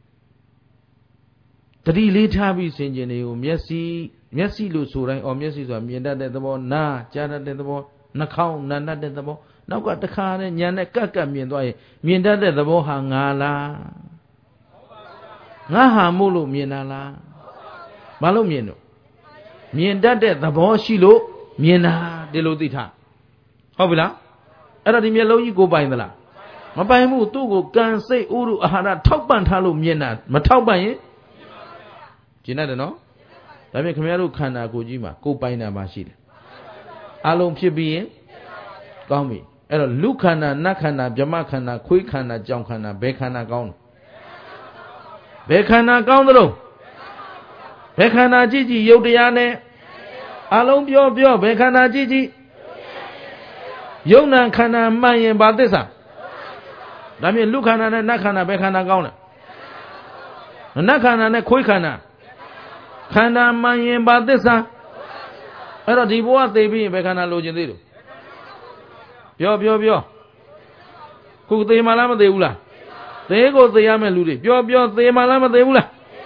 တတိလေးထားပြီးဆင်ခြင်တွေကိုမျက်စိမျက်စိလို့ဆိုတိုင်းအော်မျက်စိဆိုတာမြင်တတ်တဲ့သဘောနားကြားတတ်တဲ့သဘောနှာခေါင်းနားတတ်တဲ့သဘောနောက်ကတခါနဲ့ညံနဲ့ကပ်ကပ်မြင်သွားရင်မြင်တတ်တဲ့သဘောဟာငါလားငါဟာမို့လို့မြင်တာလားဘာလို့မြင်တော့မြင်တတ်တဲ့သဘောရှိလို့မြင်တာဒီလိုသိထားဟုတ်ပြီလားအဲ့တော့ဒီမျက်လုံးကြီးကိုပိုင်သလားမပိုင်ဘူးသူ့ကိုကံစိတ်ဥရုအာဟာရထောက်ပံ့ထားလို့မြင်တာမထောက်ပံ့ရင်ကျင်တယ်နော်ဒါဖြင့်ခင်ဗျားတို့ခန္ဓာကိုယ်ကြီးမှာကိုပိုင်တာမရှိတယ်အလုံးဖြစ်ပြီးရင်ကောင်းပြီအဲ့တော့လူခန္ဓာနတ်ခန္ဓာဗြဟ္မခန္ဓာခွေးခန္ဓာကြောင်ခန္ဓာဘယ်ခန္ဓာကောင်းလဲဘယ်ခန္ဓာကောင်းသလဲဘယ်ခန္ဓာကြည့်ကြည့်ယုတ်တရားနဲ့အလုံးပြောပြောဘယ်ခန္ဓာကြည့်ကြည့်ယုံနာခန္ဓာမှန်ရင်ဘာသစ္စာဒါဖြင့်လူခန္ဓာနဲ့နတ်ခန္ဓာဘယ်ခန္ဓာကောင်းလဲနတ်ခန္ဓာနဲ့ခွေးခန္ဓာခန္ဓာမှန်ရင်ဘာသစ္စာအဲ့တော့ဒီဘဝသိပြီးရင်ဘယ်ခန္ဓာလိုချင်သေးလို့ပြောပြောပြောခုသေမှလားမသေးဘူးလားသေကိုသေရမယ့်လူတွေပြောပြောသေမှလားမသေးဘူးလား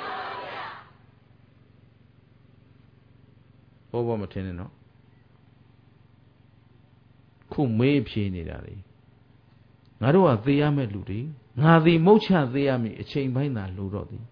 ဘောဘောမထင်နဲ့နော်ခုမေးဖြေနေတာလေငါတို့ကသေရမယ့်လူတွေငါသည်မုတ်ချသေးရမည်အချိန်ပိုင်းသာလိုတော့သည်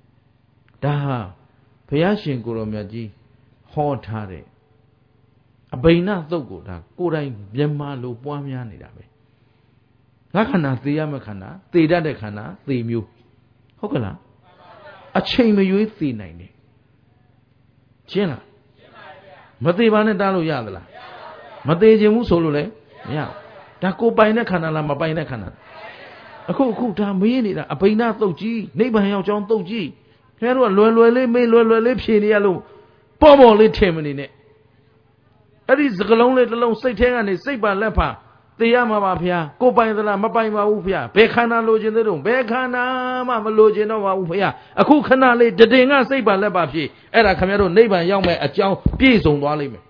ဒါဟာဘုရားရှင်ကိုယ်တော်မြတ်ကြီးဟောထားတဲ့အဘိနသုတ်ကိုဒါကိုယ်တိုင်မြန်မာလိုပွားများနေတာပဲငါခန္ဓာသေရမယ့်ခန္ဓာသေတတ်တဲ့ခန္ဓာသေမျိုးဟုတ်ကလားအချိန်မရွေးသေနိုင်တယ်ရှင်းလားမသေးပါနဲ့တားလို့ရသလားမသေးခြင်းဘူးဆိုလို့လည်းမရဒါကိုပိုင်တဲ့ခန္ဓာလားမပိုင်တဲ့ခန္ဓာအခုအခုဒါမေးနေတာအဘိနသုတ်ကြီးနိဗ္ဗာန်ရောက်ကြောင်းသုတ်ကြီးခင်ဗျားတို့ကလွယ်လွယ်လေးမေးလွယ်လွယ်လေးဖြေနေရလို့ပေါ်ပေါ်လေးထင်မနေနဲ့အဲ့ဒီစကလုံးလေးတစ်လုံးစိတ်ထဲကနေစိတ်ပါလက်ပါသေရမှာပါဗျာကိုပိုင်သလားမပိုင်ပါဘူးဗျာဘယ်ခန္ဓာလိုချင်သေးတော့ဘယ်ခန္ဓာမှမလိုချင်တော့ပါဘူးဗျာအခုခဏလေးတည်ငါစိတ်ပါလက်ပါဖြည့်အဲ့ဒါခင်ဗျားတို့နိဗ္ဗာန်ရောက်မဲ့အကြောင်းပြည့်စုံသွားလိမ့်မယ်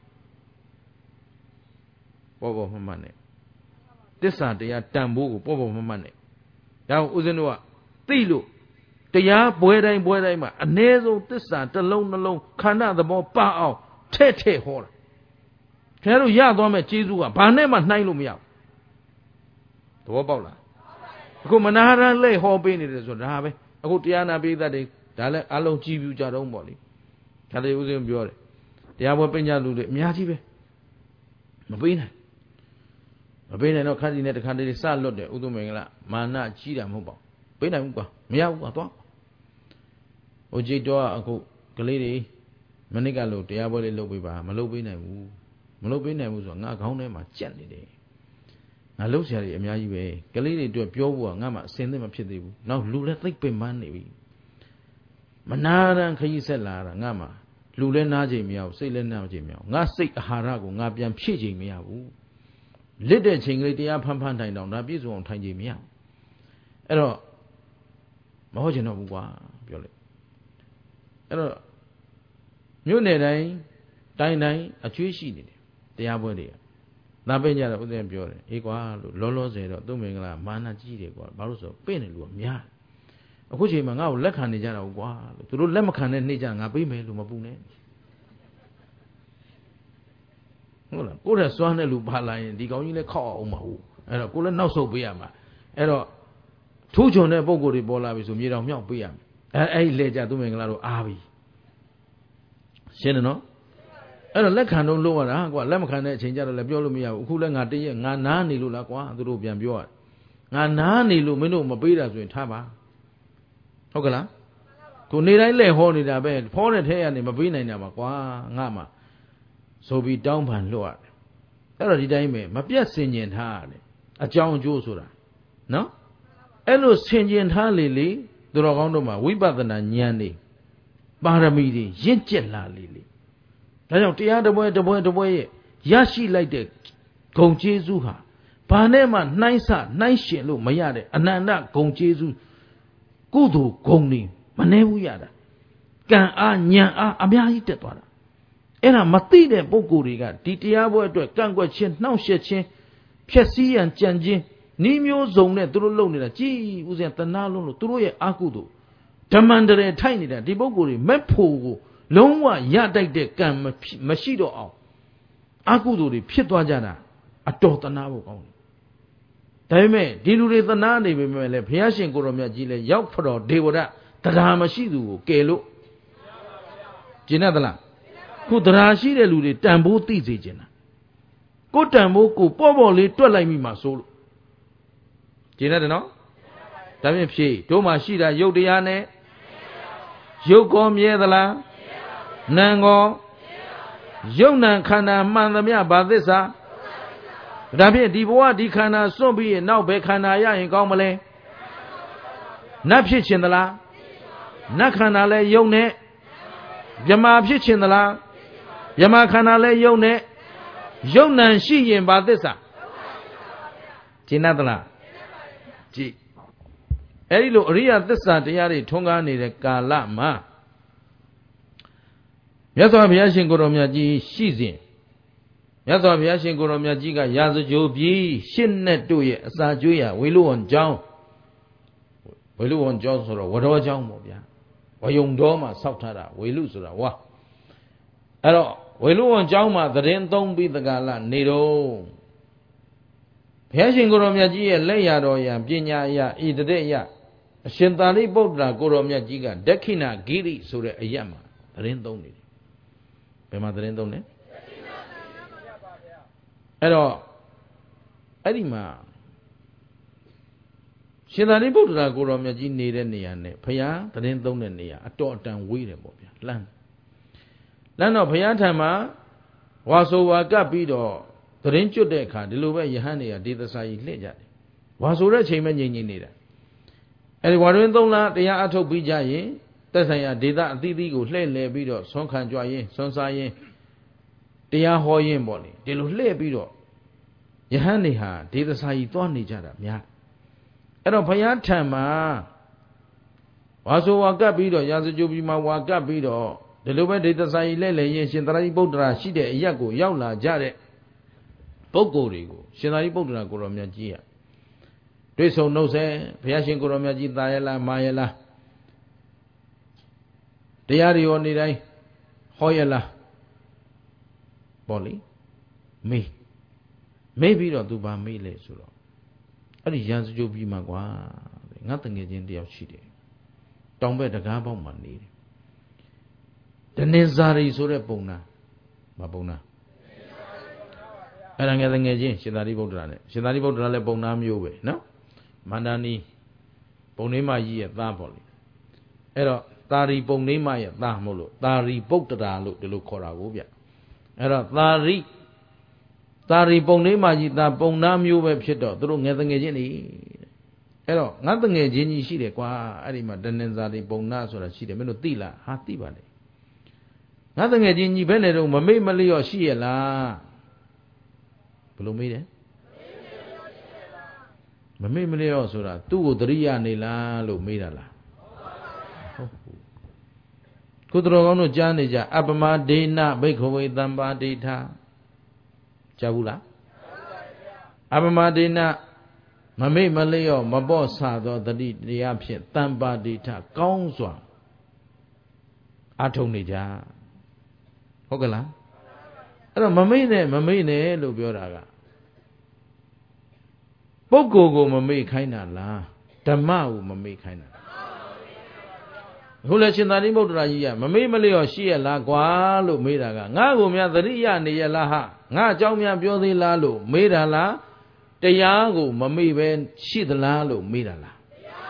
ပေါ်ပေါ်မှတ်မှတ်နဲ့တစ္ဆာတရားတန်ဖိုးကိုပေါ်ပေါ်မှတ်မှတ်နဲ့ဒါကိုဦးဇင်းတို့ကသိလို့တရားပွဲတိုင်းပွဲတိုင်းမှာအ ਨੇ ဆုံးတစ္ဆာတစ်လုံးနှလုံးခန္ဓာသဘောပအောင်ထဲ့ထဲ့ဟောတာခင်ဗျားတို့ရသွားမဲ့ကျေးဇူးကဘာနဲ့မှနှိုင်းလို့မရဘူးသဘောပေါက်လားအခုမနာရလဲဟောပေးနေတယ်ဆိုတော့ဒါပဲအခုတရားနာပိသတ်တွေဒါလည်းအလုံးကြည်ပြူကြတော့ပေါ့လေခါလေးဦးဇင်းပြောတယ်တရားပွဲပညာလူတွေအများကြီးပဲမပေးနိုင်မပေးနိုင်တော့ခါစီနဲ့တခါတည်းစလွတ်တယ်ဥဒုမင်္ဂလာမာနကြီးတာမဟုတ်ပါဘူးပေးနိုင်ဘူးကွာမရဘူးကွာသွားဟိုကြိတ်တော့အခုကလေးတွေမနစ်ကလို့တရားပွဲလေးလုပ်ပေးပါမလုပ်ပေးနိုင်ဘူးမလုပ်ပေးနိုင်ဘူးဆိုတော့ငါခေါင်းထဲမှာကြက်နေတယ်ငါလှုပ်ရှားတွေအများကြီးပဲကလေးတွေအတွက်ပြောဖို့ကငါမှအစင်သင့်မဖြစ်သေးဘူးနောက်လူလည်းသိပ်ပင်ပန်းနေပြီမနာရန်ခရီးဆက်လာတာငါမှလူလည်းနားချိန်မရဘူးစိတ်လည်းနားချိန်မရဘူးငါစိတ်အာဟာရကိုငါပြန်ဖြည့်ချိန်မရဘူးလစ်တဲ့ချိန်ကလေးတရားဖန်ဖန်ထိုင်တောင်ဒါပြည့်စုံအောင်ထိုင်ချိန်မရဘူးအဲ့တော့မဟုတ်ချင်တော့ဘူးကွာပြောလိုက်အဲ့တော့မြို့နယ်တိုင်းတိုင်းတိုင်းအကျွေးရှိနေတယ်တရားပွဲတွေကသာပင်ကြတော့ဥစဉ်ပြောတယ်အေးကွာလို့လောလောဆယ်တော့သူ့မင်္ဂလာမာနကြီးတယ်ကွာဘာလို့ဆိုပြင့်နေလူကများအခုချိန်မှာငါ့ကိုလက်ခံနေကြတာကွာလို့သူတို့လက်မခံတဲ့နေ့ကျငါပေးမယ်လို့မပူနဲ့ဟုတ်လားကိုယ်ရဲ့စွမ်းတဲ့လူပါလာရင်ဒီကောင်ကြီးလည်းခောက်အောင်မဟုတ်အဲ့တော့ကိုယ်လည်းနောက်ဆုတ်ပေးရမှာအဲ့တော့ထူးချွန်တဲ့ပုံကိုယ်တွေပေါ်လာပြီဆိုမြေတောင်မြောက်ပေးရမယ်အဲအဲ့ဒီလေကြသူ့မင်္ဂလာတို့အားပြီရှင်းတယ်နော်အဲ့တော့လက်ခံတော့လို့ရတာကွာလက်မခံတဲ့အချိန်ကျတော့လည်းပြောလို့မရဘူးအခုလည်းငါတည့်ရငါနားနေလို့လားကွာသူတို့ပြန်ပြောရတယ်ငါနားနေလို့မင်းတို့မပေးတာဆိုရင်ထားပါဟုတ်ကလားကိုနေတိုင်းလဲဟောနေတာပဲဖောတဲ့ထဲကနေမပေးနိုင်တာပါကွာငါမှဆိုပြီးတောင်းပန်လွှတ်ရတယ်အဲ့တော့ဒီတိုင်းပဲမပြတ်ဆင်ញင်ထားရတယ်အကြောင်းအကျိုးဆိုတာနော်အဲ့လိုဆင်ញင်ထားလေလေသူတော်ကောင်းတို့မှာဝိပဿနာဉာဏ်တွေပါရမီတွေရင့်ကျက်လာလေလေဒါကြောင့်တရားတစ်ပွဲတစ်ပွဲတစ်ပွဲရဲ့ရရှိလိုက်တဲ့ဂုံကျေးဇူးဟာဘာနဲ့မှနှိုင်းဆနှိုင်းရှင်လို့မရတဲ့အနန္တဂုံကျေးဇူးကုသိုလ်ဂုံတွေမနှဲဘူးရတာကံအားဉာဏ်အားအများကြီးတက်သွားတာအဲ့ဒါမသိတဲ့ပုဂ္ဂိုလ်တွေကဒီတရားပွဲအတွက်ကန့်ကွက်ခြင်းနှောင့်ယှက်ခြင်းဖျက်ဆီးရန်ကြံခြင်းဤမျိုးစုံနဲ့သူတို့လုပ်နေတာကြည်ဦးဇင်းတနာလုံးလို့သူတို့ရဲ့အာကုသိုလ်ဓမ္မန္တရေထိုက်နေတာဒီပုဂ္ဂိုလ်တွေမက်ဖို့ကိုလုံးဝရတိုက်တဲ့ကံမရှိတော့အောင်အာကုသိုလ်တွေဖြစ်သွားကြတာအတော်တနာဖို့ကောင်းတယ်ဒါပေမဲ့ဒီလူတွေတနာနေပေမဲ့လည်းဘုရားရှင်ကိုရောမြတ်ကြီးလည်းရောက်ဖတော်ဒေဝရတရားမရှိသူကိုကယ်လို့ကျင်တတ်သလားခုတရားရှိတဲ့လူတွေတန်ဖိုးသိစေချင်တာကိုတန်ဖိုးကိုပေါ့ပေါ့လေးတွက်လိုက်မိမှဆိုလို့ကျင်တတ်တယ်နော်ဒါဖြင့်ဖြေတို့မှရှိတာယုတ်တရားနဲ့ယုတ်ကောမြဲသလားနံကောယုတ်နံခန္ဓာမှန်သမျှဘာသစ္စာဒါဖြင့်ဒီဘဝဒီခန္ဓာစွန့်ပြီးရင်နောက်ဘယ်ခန္ဓာရရင်ကောင်းမလဲနတ်ဖြစ်ခြင်းသလားနတ်ခန္ဓာလဲယုတ်နဲ့မြမဖြစ်ခြင်းသလားမြမခန္ဓာလဲယုတ်နဲ့ယုတ်နံရှိရင်ဘာသစ္စာကျင့်တတ်လားကြည့်အဲ့ဒီလိုအရိယသစ္စာတရားတွေထွန်းကားနေတဲ့ကာလမှာမြတ်စွာဘုရားရှင်ကိုရောမြတ်ကြီးရှိစဉ်မြတ်စွာဘုရားရှင်ကိုရောမြတ်ကြီးကရာဇဂိုပြည်ရှစ်နှစ်တို့ရဲ့အစာကျွေးရဝေလူဝန်ကျောင်းဝေလူဝန်ကျောင်းဆိုတော့ဝတော်ကျောင်းပေါ့ဗျာဝယုံတော်မှာဆောက်ထားတာဝေလူဆိုတာဝါအဲ့တော့ဝေလူဝန်ကျောင်းမှာသတင်းသုံးပြီးတကလာနေတော့ဘုရားရှင်ကိုရောမြတ်ကြီးရဲ့လက်ရတော်ရပညာအရာဤတတဲ့အရာအရှင်သာရိပုတ္တရာကိုရောမြတ်ကြီးကဒက္ခိဏဂိရိဆိုတဲ့အရာမှာသတင်းသုံးနေတယ်ဘယ်မှာသတင်းသုံးလဲဒအဲ့တော့အဲ့ဒီမှာရှင်သာရိပုတ္တရာကိုတော်မြတ်ကြီးနေတဲ့နေရာနဲ့ဘုရားသတင်းသုံးတဲ့နေရာအတော်အတန်ဝေးတယ်ပေါ့ဗျာလမ်းလမ်းတော့ဘုရားထံမှာဝါဆိုဝါကပ်ပြီးတော့သတင်းကျွတ်တဲ့အခါဒီလိုပဲယဟန်တွေကဒေသစာကြီးလှည့်ကြတယ်ဝါဆိုတဲ့ချိန်ပဲငြိမ်ငြိမ်နေတာအဲ့ဒီဝါတွင်သုံးလတရားအထုတ်ပြီးကြရင်သက်ဆိုင်ရာဒေသအသီးသီးကိုလှည့်လည်ပြီးတော့ဆွမ်းခံကြွရင်ဆွမ်းစားရင်တရားဟောရင်ပေါ့လေဒီလိုလှည့်ပြီးတော့ယဟန်တွေဟာဒေသစာကြီးသွားနေကြတာများအဲ့တော့ဘုရားထံမှာဝါဆိုဝါကပ်ပြီးတော့ရာဇကြိုပြီးမှဝါကပ်ပြီးတော့ဒီလိုပဲဒေသစာကြီးလှည့်လည်ရင်ရှင်သာရိပုတ္တရာရှိတဲ့အရက်ကိုရောက်လာကြတဲ့ပုဂ္ဂိုလ်တွေကိုရှင်သာရိပုတ္တရာကိုတော်မြတ်ကြီးကတွေ့ဆုံနှုတ်ဆက်ဘုရားရှင်ကိုတော်မြတ်ကြီးသာရလားမာရလားတရားတွေရောနေတိုင်းဟောရလားပေါ့လေမေးမေးပြီးတော့သူဘာမေးလဲဆိုတော့အဲ့ဒီရန်စကြိုပြီးမှကွာငါတငယ်ချင်းတယောက်ရှိတယ်တောင်ဘက်တကားပေါက်မှာနေတယ်တနင်္ဇာရီဆိုတဲ့ပုံနာမပုံနာအဲ့ဒါငယ်တငယ်ချင်းရှင်သာရိပုတ္တရာနဲ့ရှင်သာရိပုတ္တရာလည်းပုံနာမျိုးပဲနော်မန္တနီပုံနေမကြီးရဲ့သားပေါ့လေအဲ့တော့သာရီပုံနေမရဲ့သားမဟုတ်လို့သာရီပုတ္တရာလို့ဒီလိုခေါ်တာကိုဗျအဲ့တော့သာရီသာရီပုံနေမကြီးသားပုံနာမျိုးပဲဖြစ်တော့သူတို့ငယ်တငယ်ချင်းနေအဲ့တော့ငါတငယ်ချင်းကြီးရှိတယ်ကွာအဲ့ဒီမှာတနင်္ဇာရီပုံနာဆိုတာရှိတယ်မင်းတို့သိလားဟာသိပါလေငါတငယ်ချင်းကြီးဘယ်နဲ့တော့မမေ့မလျော့ရှိရလားဘယ်လိုမေးတယ်မမေ့မလျော့ဆိုတာသူ့ကိုသတိရနေလားလို့မေးတာလားဟုတ်ဘူးကုသတော်ကောင်းတို့ကြားနေကြအပမဒေနဘိက္ခဝေတံပါဒိဋ္ဌာကြားဘူးလားအပမဒေနမမေ့မလျော့မပေါ့ဆသောတတိတရားဖြင့်တံပါဒိဋ္ဌာကောင်းစွာအထုံနေကြဟုတ်ကလားအဲ့တော့မမေ့နဲ့မမေ့နဲ့လို့ပြောတာကပုဂ္ဂိုလ်ကိုမမေ့ခိုင်းတာလားဓမ္မကိုမမေ့ခိုင်းတာအခုလည်းရှင်သာရိပုတ္တရာကြီးကမမေ့မလျော့ရှိရလားကွာလို့မေးတာကငါ့ကိုများသတိရနေရလားဟာငါအကြောင်းများပြောသေးလားလို့မေးတာလားတရားကိုမမေ့ပဲရှိသလားလို့မေးတာလား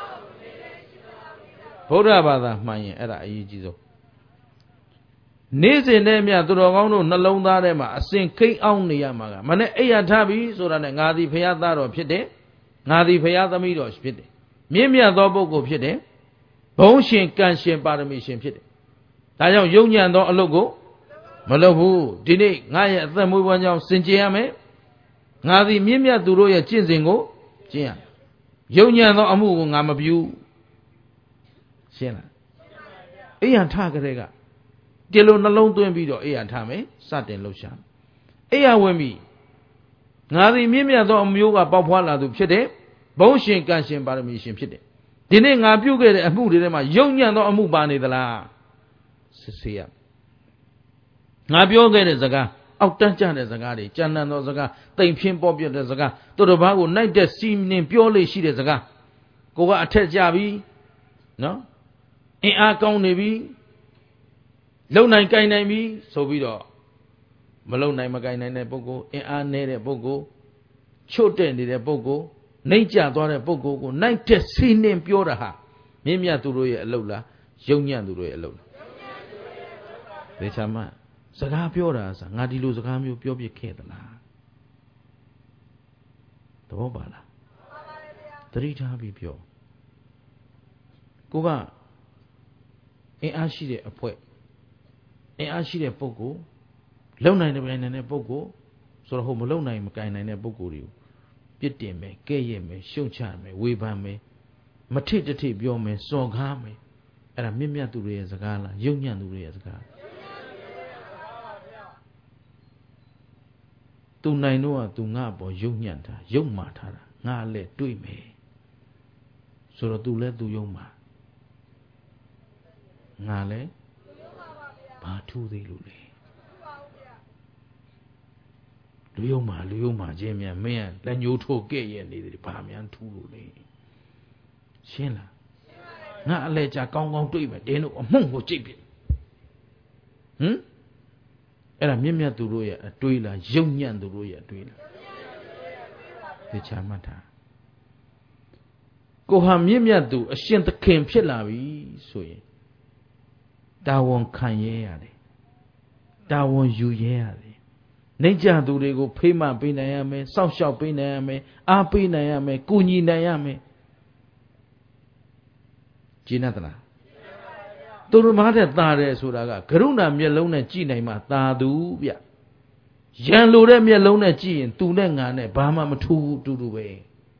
ဗုဒ္ဓဘာသာမှန်ရင်အဲ့ဒါအရေးကြီးဆုံးနေ့စဉ်နဲ့မြတ်သူတော်ကောင်းတို့နှလုံးသားထဲမှာအစဉ်ခိတ်အောင်နေရမှာကမနဲ့အိယာထပြီဆိုတာနဲ့ငါသည်ဖရာသားတော်ဖြစ်တယ်ငါသည်ဖရာသမီးတော်ဖြစ်တယ်မြင့်မြတ်သောပုဂ္ဂိုလ်ဖြစ်တယ်ဘုံရှင်ကံရှင်ပါရမီရှင်ဖြစ်တယ်ဒါကြောင့်ယုံညံ့သောအလုပ်ကိုမလုပ်ဘူးဒီနေ့ငါရဲ့အသက်မွေးဝမ်းကြောင်းစင်ကြယ်ရမယ်ငါသည်မြင့်မြတ်သူတို့ရဲ့ကျင့်စဉ်ကိုကျင့်ရယုံညံ့သောအမှုကိုငါမပြုရှင်းလားအိယာထကြတဲ့ကဒီလိုနှလုံးသွင်းပြီးတော့အိယာထားမယ်စတင်လှုပ်ရှားအိယာဝင်ပြီငါသည်မြင့်မြတ်သောအမျိုးကပေါက်ဖွားလာသူဖြစ်တယ်ဘုံရှင်ကံရှင်ပါရမီရှင်ဖြစ်တယ်ဒီနေ့ငါပြုခဲ့တဲ့အမှုတွေထဲမှာယုံညံ့သောအမှုပါနေသလားစစ်ဆေးရငါပြောခဲ့တဲ့စကားအောက်တန်းကျတဲ့စကားတွေကြံတန်သောစကားတိမ်ဖြင်းပေါ်ပြတဲ့စကားသူတစ်ပါးကိုနိုင်တဲ့စီမင်းပြောလို့ရှိတဲ့စကားကိုကအထက်ကြပြီနော်အင်အားကောင်းနေပြီလုံနိုင်ကြိုင်နိုင်ပြီဆိုပြီးတော့မလုံနိုင်မကြိုင်နိုင်တဲ့ပုဂ္ဂိုလ်အင်အားနည်းတဲ့ပုဂ္ဂိုလ်ချွတ်တဲ့နေတဲ့ပုဂ္ဂိုလ်နှိမ့်ကျသွားတဲ့ပုဂ္ဂိုလ်ကိုနိုင်တဲ့စီးနှင်းပြောတာဟာမြင့်မြတ်သူတို့ရဲ့အလုပ်လားယုံညံ့သူတို့ရဲ့အလုပ်လားဒေချာမစကားပြောတာဆိုငါဒီလိုစကားမျိုးပြောပြခဲ့သလားသဘောပါလားသတိထားပြီးပြောကိုကအင်အားရှိတဲ့အဖွဲအင်အားရှိတဲ့ပုဂ္ဂိုလ်လုံနိုင်တဲ့နိုင်တဲ့ပုဂ္ဂိုလ်ဆိုတော့ဟိုမလုံနိုင်မကင်နိုင်တဲ့ပုဂ္ဂိုလ်တွေကိုပြစ်တင်မယ်ကဲ့ရဲ့မယ်ရှုံချမယ်ဝေဖန်မယ်မထိတထိပြောမယ်စော်ကားမယ်အဲ့ဒါမြင့်မြတ်သူတွေရဲ့စကားလားယုံညံ့သူတွေရဲ့စကားသူနိုင်တော့ကသူငါ့ဘောယုံညံ့တာယုံမာထားတာငါလည်းတွေ့မယ်ဆိုတော့သူလည်းသူယုံမာငါလည်းဘာထူးသေးလို့လဲလူယုံမာလူယုံမာခြင်းမြန်မင်းကလက်ညှိုးထိုးကဲ့ရဲ့နေတယ်ဘာမြန်ထူးလို့လဲရှင်းလားငါအလဲကြကောင်းကောင်းတွေ့မယ်တင်းတို့အမှုန့်ကိုကြိတ်ပြီဟမ်အဲ့ဒါမြင့်မြတ်သူတို့ရဲ့အတွေးလားယုံညံ့သူတို့ရဲ့အတွေးလားသိချာမှတ်ထားကိုဟာမြင့်မြတ်သူအရှင်သခင်ဖြစ်လာပြီဆိုရင်တာဝန်ခံရဲရတယ်တာဝန်ယူရဲရတယ်နှိမ့်ကြသူတွေကိုဖေးမပေးနိုင်ရမယ်စောင့်ရှောက်ပေးနိုင်ရမယ်အားပေးနိုင်ရမယ်ကူညီနိုင်ရမယ်ကျင့်တတ်လားသူတို့မားတဲ့ตาတယ်ဆိုတာကကရုဏာမျက်လုံးနဲ့ကြည့်နိုင်မှตาသူဗျရန်လိုတဲ့မျက်လုံးနဲ့ကြည့်ရင်သူနဲ့ငါနဲ့ဘာမှမထူးဘူးတူတူပဲ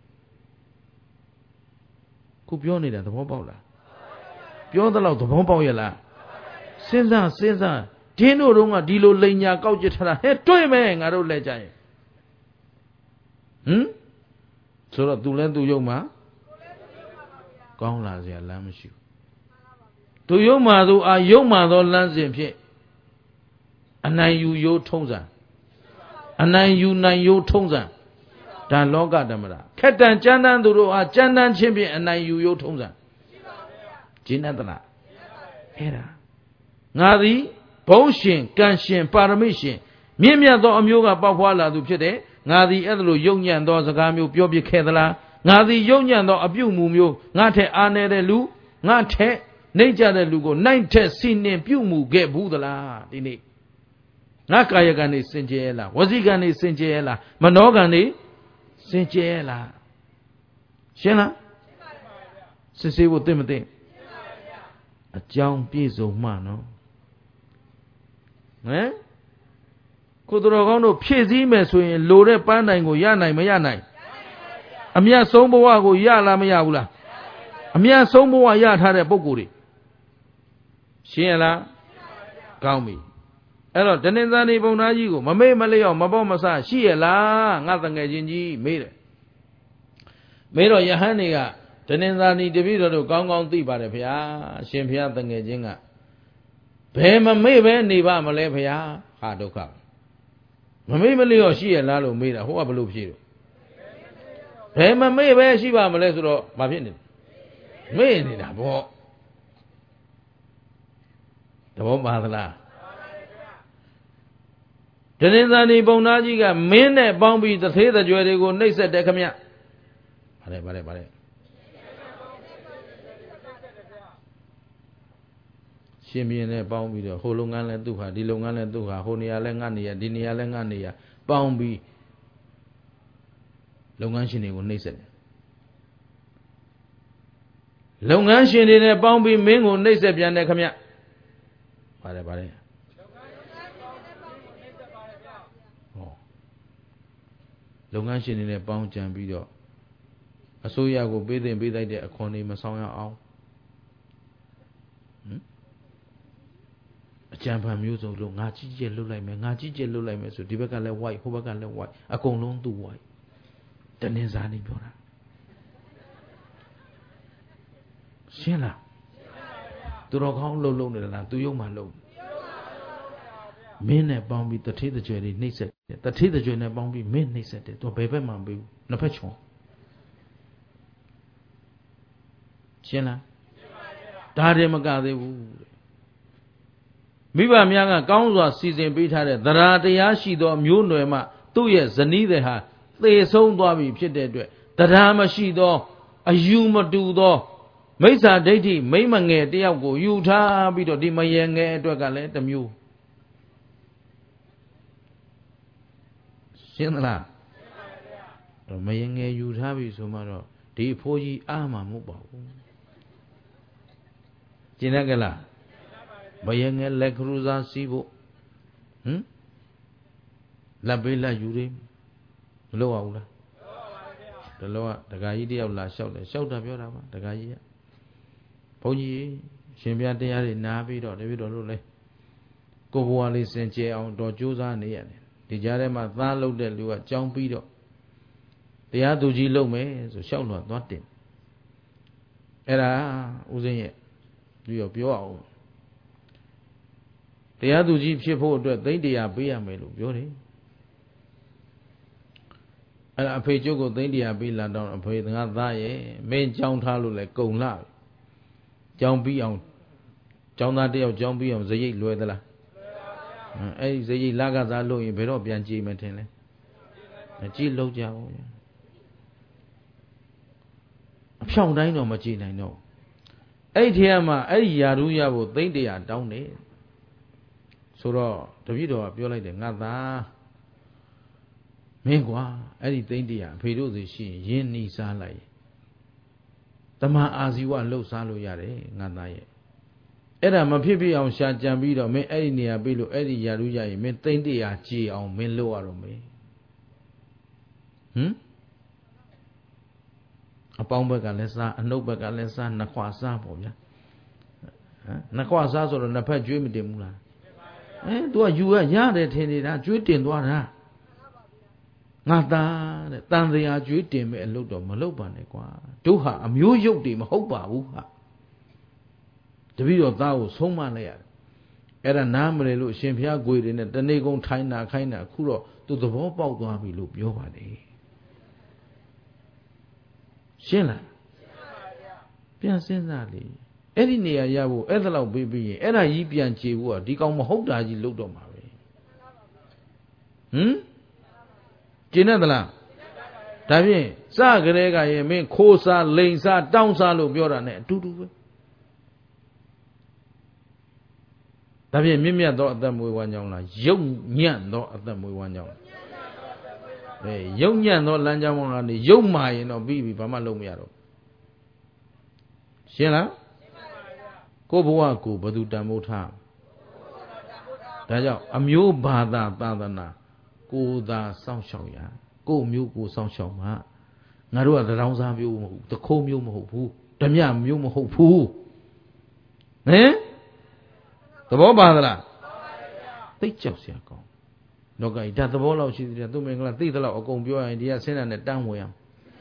ခုပြောနေတာသဘောပေါက်လားပြောသလောက်သဘောပေါက်ရဲ့လားစဉ်းစားစဉ်းစားဒင်းတို့တော့ကဒီလိုလိန်ညာကောက်ကျစ်ထားတာဟဲ့တွေ့မယ်ငါတို့လဲကြရင်ဟမ်ဆိုတော့သူလဲသူယုံမှာကောင်းလာစရာလမ်းမရှိဘူးသူယုံမှာသူအာယုံမှာသောလမ်းစဉ်ဖြင့်အနိုင်ယူရိုးထုံးစံအနိုင်ယူနိုင်ရိုးထုံးစံဒါလောကဓမ္မတာခက်တန်ကြမ်းတမ်းသူတို့ဟာကြမ်းတမ်းခြင်းဖြင့်အနိုင်ယူရိုးထုံးစံကျင့်တတ်လားအဲ့ဒါငါသည်ဘုံရှင်ကံရှင်ပါရမီရှင်မြင့်မြတ်သောအမျိုးကပေါက်ဖွာလာသူဖြစ်တယ်ငါသည်အဲ့လိုယုံညံ့သောစကားမျိုးပြောပြခဲ့သလားငါသည်ယုံညံ့သောအပြုမူမျိုးငါထက်အားနေတဲ့လူငါထက်နှိမ့်ကြတဲ့လူကိုနိုင်ထက်စီနှင်ပြုမှုခဲ့ဘူးသလားဒီနေ့ငါကာယကံနေစင်ကြဲလားဝစီကံနေစင်ကြဲလားမနောကံနေစင်ကြဲလားရှင်းလားစစ်ဆေးဖို့သိမသိအကြောင်းပြည့်စုံမှနော်ဟမ်ကိုတော်ကောင်းတို့ဖြည့်စည်းမယ်ဆိုရင်လိုတဲ့ပန်းတိုင်ကိုရနိုင်မရနိုင်အမြတ်ဆုံးဘဝကိုရလားမရဘူးလားအမြတ်ဆုံးဘဝရထားတဲ့ပုဂ္ဂိုလ်တွေရှင်းရလားကောင်းပြီအဲ့တော့တဏ္ဍာနေပုံသားကြီးကိုမမေ့မလျော့မပေါ့မဆရှိရလားငါတငယ်ချင်းကြီးမေးတယ်မေးတော့ယဟန်တွေကတဏ္ဍာနေတပည့်တော်တို့ကောင်းကောင်းသိပါတယ်ဗျာအရှင်ဘုရားတငယ်ချင်းကဘယ်မမေ့ပဲနေပါမလဲဗျာဟာဒုက္ခမမေ့မလျော့ရှိရလားလို့မေးတာဟိုကဘလို့ဖြေတော့ဘယ်မမေ့ပဲရှိပါမလဲဆိုတော့မဖြစ်နေမေ့နေတာဗောသဘောပါသလားတဏ္ဍာနေပုံသားကြီးကမင်းနဲ့ပေါင်းပြီးတသေးတကြွယ်တွေကိုနှိပ်စက်တယ်ခမဗါလဲဗါလဲဗါလဲရှင်ပြင်းနဲ့ပေါင်းပြီးတော့ဟိုလုပ်ငန်းလဲသူ့ဟာဒီလုပ်ငန်းလဲသူ့ဟာဟိုနေရာလဲငါနေရာဒီနေရာလဲငါနေရာပေါင်းပြီးလုပ်ငန်းရှင်တွေကိုနှိပ်စက်တယ်လုပ်ငန်းရှင်တွေနဲ့ပေါင်းပြီးမင်းကိုနှိပ်စက်ပြန်တယ်ခမဗါလဲဗါလဲလုပ်ငန်းရှင်တွေနဲ့ပေါင်းကြံပြီးတော့အစိုးရကိုပေးတင်ပေးလိုက်တဲ့အခွန်တွေမဆောင်ရအောင်ဟမ်အကြံဖန်မျိုးစုံလို့ငါကြီးကျယ်လွတ်လိုက်မယ်ငါကြီးကျယ်လွတ်လိုက်မယ်ဆိုဒီဘက်ကလည်း white ဟိုဘက်ကလည်း white အကုန်လုံးသူ့ white တနင်္ဇာနေပြောတာရှင်းလားသူတော်ကောင်းလှုပ်လှုပ်နေတယ်လားသူယုံမှလှုပ်မင်းနဲ့ပေါင်းပြီးတထေးတကြွယ်တွေနှိမ့်ဆက်တယ်တထေးတကြွယ်နဲ့ပေါင်းပြီးမင်းနှိမ့်ဆက်တယ်သူဘယ်ဘက်မှမပေးဘူးနှစ်ဖက်ချွန်ရှင်းလားဒါတည်းမကသေးဘူးမိဘများကကောင်းစွာစီစဉ်ပေးထားတဲ့သရတရားရှိသောမျိုးနွယ်မှသူ့ရဲ့ဇနီးတွေဟာသေဆုံးသွားပြီဖြစ်တဲ့အတွက်တရားမရှိသောအယူမတူသောမိစ္ဆာဒိဋ္ဌိမိမ့်မငယ်တယောက်ကိုယူထားပြီးတော့ဒီမယေငယ်အတွက်ကလည်းတစ်မျိုးရှင်းသလားမယေငယ်ယူထားပြီဆိုမှတော့ဒီအဖိုးကြီးအားမှာမဟုတ်ပါဘူးကျင်တတ်ကြလားမယေငယ်လက်ခရူစာစီးဖို့ဟမ်လက်ပေးလက်ယူတွေမလုပ်အောင်လားတလောကဒကာကြီးတယောက်လာလျှောက်တယ်လျှောက်တာပြောတာပါဒကာကြီးကဘုန်းကြီးရှင်ဘုရားတရားတွေနားပြီးတော့တပည့်တော်တို့လည်းကိုယ်ဘဝလေးစင်ကြယ်အောင်တော့ကြိုးစားနေရတယ်ဒီကြားထဲမှာသားလုပ်တဲ့လူကကြောင်းပြီးတော့တရားသူကြီးလုပ်မယ်ဆိုလျှောက်လွှတ်သွားတင်အဲ့ဒါဦးစင်းရဲ့သူရောပြောအောင်တရားသူကြီးဖြစ်ဖို့အတွက်သိန်းတရားပေးရမယ်လို့ပြောတယ်အဲ့ဒါအဖေကျုပ်ကိုသိန်းတရားပေးလာတော့အဖေငါသားရဲ့မင်းကြောင်းထားလို့လဲကုံလာကြောင်းပြီးအောင်ကျောင်းသားတယောက်ကျောင်းပြီးအောင်ဇရိတ်လွယ်သလားအဲ့ဒီစရိတ်လကစားလို့ရင်ဘယ်တော့ပြန်ကြည့်မထင်လဲမကြည့်လို့ကြဘူးအဖြောင်တိုင်းတော့မကြည့်နိုင်တော့အဲ့ဒီထဲမှာအဲ့ဒီယာရုရဖို့သိန်းတရာတောင်းတယ်ဆိုတော့တပည့်တော်ကပြောလိုက်တယ်ငါသားမင်းကွာအဲ့ဒီသိန်းတရာအဖေတို့စီရှိရင်ရင်းနှီးစားလိုက်တမန်အာဇီဝလှုပ်ရှားလို့ရတယ်ငါသားရဲ့အဲ့ဒါမဖြစ်ဖြစ်အောင်ရှာကြံပြီးတော့မင်းအဲ့ဒီနေရာပြေးလို့အဲ့ဒီယာရုရရင်မင်းသိန်းတရာကြည်အောင်မင်းလုပ်ရတော့မယ်ဟမ်အပေါင်းဘက်ကလည်းစားအနှုတ်ဘက်ကလည်းစားနှစ်ခွစားပေါ့ဗျာဟမ်နှစ်ခွစားဆိုတော့နှစ်ဖက်ကျွေးမတင်ဘူးလားအဲ तू ကယူရရတယ်ထင်နေတာကျွေးတင်သွားတာငါသားတဲ့တန်တရားကျွေးတင်မဲ့အလုပ်တော့မလုပ်ပါနဲ့ကွာတို့ဟာအမျိုးရုပ်တွေမဟုတ်ပါဘူးဟာတပည့်တော်သားကိုဆုံးမလိုက်ရတယ်အဲ့ဒါနားမလဲလို့ရှင်ဘုရားကိုယ်တွေနဲ့တနေ့ကုန်ထိုင်နာခိုင်းတာအခုတော့သူသဘောပေါက်သွားပြီလို့ပြောပါတယ်ရှင်းလားပြန်စဉ်းစားလေအဲ့ဒီနေရာရဖို့အဲ့ဒါလောက်ပြီးပြီးရင်အဲ့ဒါကြီးပြန်ခြေဖို့ကဒီကောင်မဟုတ်တာကြီးလုပ်တော့မှာပဲဟမ်ကျင်တဲ့သလားဒါဖြင့်စကြဲကရဲ့မင်းခိုးစားလိန်စားတောင်းစားလို့ပြောတာ ਨੇ အတူတူပဲဒါဖြင့်မြင့်မြတ်သောအသက်မွေးဝမ်းကြောင်းလားယုံညံ့သောအသက်မွေးဝမ်းကြောင်းအဲယုံညံ့သောလမ်းကြောင်းကနေယုံမာရင်တော့ပြီးပြီဘာမှလုပ်မရတော့ရှင်းလားကိုဘဝကိုဘယ်သူတန်ဖိုးထားဒါကြောင့်အမျိုးဘာသာသာသနာကိုသာစောင့်ရှောက်ရကိုမျိုးကိုစောင့်ရှောက်မှာငါတို့ကတောင်စားမျိုးမဟုတ်တခိုးမျိုးမဟုတ်ဘူးဓမြမျိုးမဟုတ်ဘူးဟင်သဘောပါသလားသိကြောက်စရာကောင်းလောကကြီးဒါသဘောလောက်ရှိသေးတယ်သူမင်္ဂလာသိသလောက်အကုန်ပြောရင်ဒီကဆင်းရဲနဲ့တန်းဝင်အောင်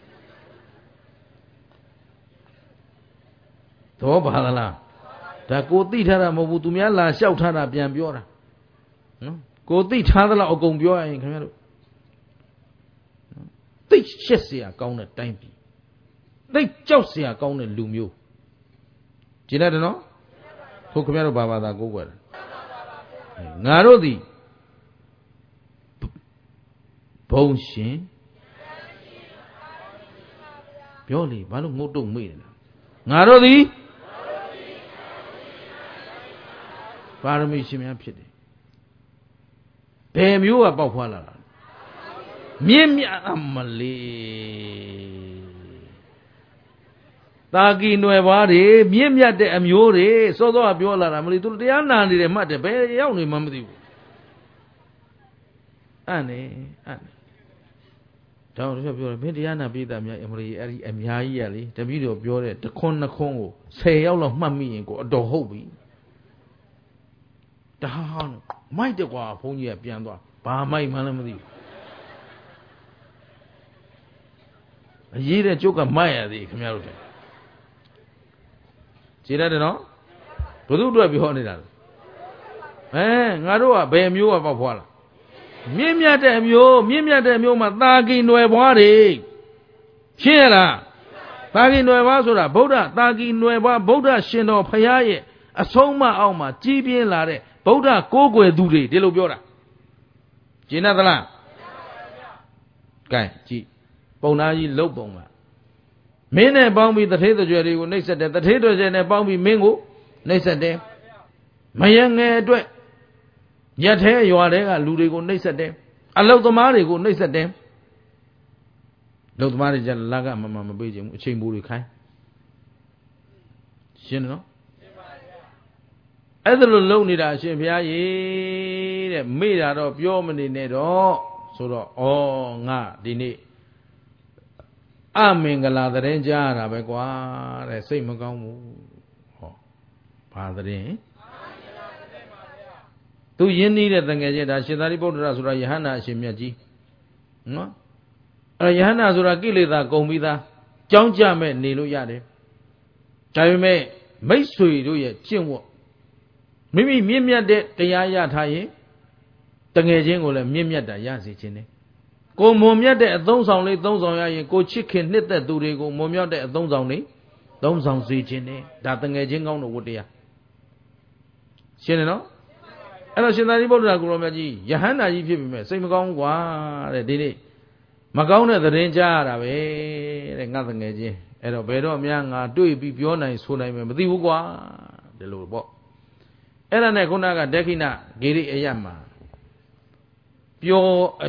သဘောပါသလားဒါကိုသိထားတာမဟုတ်ဘူးသူများလာလျှောက်ထားတာပြန်ပြောတာနော်ကိုသိထားသလောက်အကုန်ပြောရရင်ခင်ဗျားတို့သိရှက်เสียကောင်းတဲ့တိုင်းပြည်သိကြောက်เสียကောင်းတဲ့လူမျိုးကျင်တယ်နော်ဟုတ်ခင်ဗျားတို့ဘာဘာသာကိုးကွယ်တယ်ငါတို့သည်ဘုံရှင်ပြောလေဘာလို့ငုတ်တုံမေ့နေလဲငါတို့သည်ပါရမီရှင်များဖြစ်တယ်ဘယ်မျိုးကပေါက်ဖွာလာတာမြင့်မြတ်အမလေးတာကီနွယ်ပွားတွေမြင့်မြတ်တဲ့အမျိုးတွေစောစောကပြောလာတာမလို့သူတရားနာနေတယ်မှတ်တယ်ဘယ်ရောက်နေမှမသိဘူးအဲ့နဲ့အဲ့တောင်းတော့ပြောတယ်မင်းတရားနာပိသများအမလေးအဲ့ဒီအများကြီးရလေတပည့်တော်ပြောတဲ့တခွန်းနှခွန်းကိုဆယ်ယောက်လောက်မှတ်မိရင်ကိုအတော်ဟုတ်ပြီတဟားမိုက်တယ်ကွာဘုန်းကြီးကပြန်သွားဘာမိုက်မှန်းလည်းမသိဘူးအရေးတဲ့ကျုပ်ကမိုက်ရသေးခင်ဗျားတို့တယ်ခြေရတယ်နော်ဘုသူ့အတွက်ပြောနေတာအဲငါတို့ကဘယ်မျိုးကပေါက်ဖွာလာမြင့်မြတ်တဲ့အမျိုးမြင့်မြတ်တဲ့အမျိုးမှာသာကီနွယ်ပွားတွေရှင်းရလားသာကီနွယ်ပွားဆိုတာဗုဒ္ဓသာကီနွယ်ပွားဗုဒ္ဓရှင်တော်ဖရာရဲ့အဆုံးမအောက်မှာကြီးပြင်းလာတဲ့ဗုဒ္ဓကိုးကွယ်သူတွေဒီလိုပြောတာကျင်သလားကဲကြည့်ပုံသားကြီးလုတ်ပုံကမင်းနဲ့ပေါင်းပြီးတထေးတကြွယ်တွေကိုနှိပ်စက်တယ်တထေးတကြွယ်နဲ့ပေါင်းပြီးမင်းကိုနှိပ်စက်တယ်မယငယ်အတွက်ရက်သေးရွာတဲကလူတွေကိုနှိပ်စက်တယ်အလုတ်သမားတွေကိုနှိပ်စက်တယ်လုတ်သမားတွေကျလာကမမမပေးချင်ဘူးအချိန်ပိုးတွေခိုင်းရှင်းတယ်နော်အဲ့ဒါလိုလုံနေတာအရှင်ဘုရားကြီးတဲ့မေ့တာတော့ပြောမနေနဲ့တော့ဆိုတော့ဩငါဒီနေ့အမင်္ဂလာသတင်းကြားရတာပဲကွာတဲ့စိတ်မကောင်းဘူးဟောဘာသတင်းသူရင်းနှီးတဲ့တငယ်ချင်းဒါရှင်သာရိပုတ္တရာဆိုတာယဟန္တာအရှင်မြတ်ကြီးနော်အဲ့ယဟန္တာဆိုတာကိလေသာကုန်ပြီးသားကြောင်းကြမဲ့နေလို့ရတယ်ဒါပေမဲ့မိတ်ဆွေတို့ရဲ့ကျင့်ဝတ်မိမိမြင့်မြတ်တဲ့တရားရထားရင်တငယ်ချင်းကိုလည်းမြင့်မြတ်တာရစေခြင်းနဲ့ကိုမွန်မြတ်တဲ့အသုံးဆောင်လေးသုံးဆောင်ရရင်ကိုချစ်ခင်နှစ်သက်သူတွေကိုမွန်မြတ်တဲ့အသုံးဆောင်လေးသုံးဆောင်စေခြင်းနဲ့ဒါတငယ်ချင်းကောင်းတို့ဝတ္တရားရှင်းတယ်နော်အဲ့တော့ရှင်သာရိပုတ္တရာကိုရောမြတ်ကြီးယဟန္တာကြီးဖြစ်ပြီမဲ့စိတ်မကောင်းဘူးကွာတဲ့ဒီနေ့မကောင်းတဲ့သတင်းကြားရတာပဲတဲ့ငါတငယ်ချင်းအဲ့တော့ဘယ်တော့မှငါတွေ့ပြီးပြောနိုင်ဆိုနိုင်မယ်မသိဘူးကွာဒီလိုပေါ့အဲ့ဒါနဲ့ခုနကဒက္ခိဏဂေရိအယတ်မှာပြော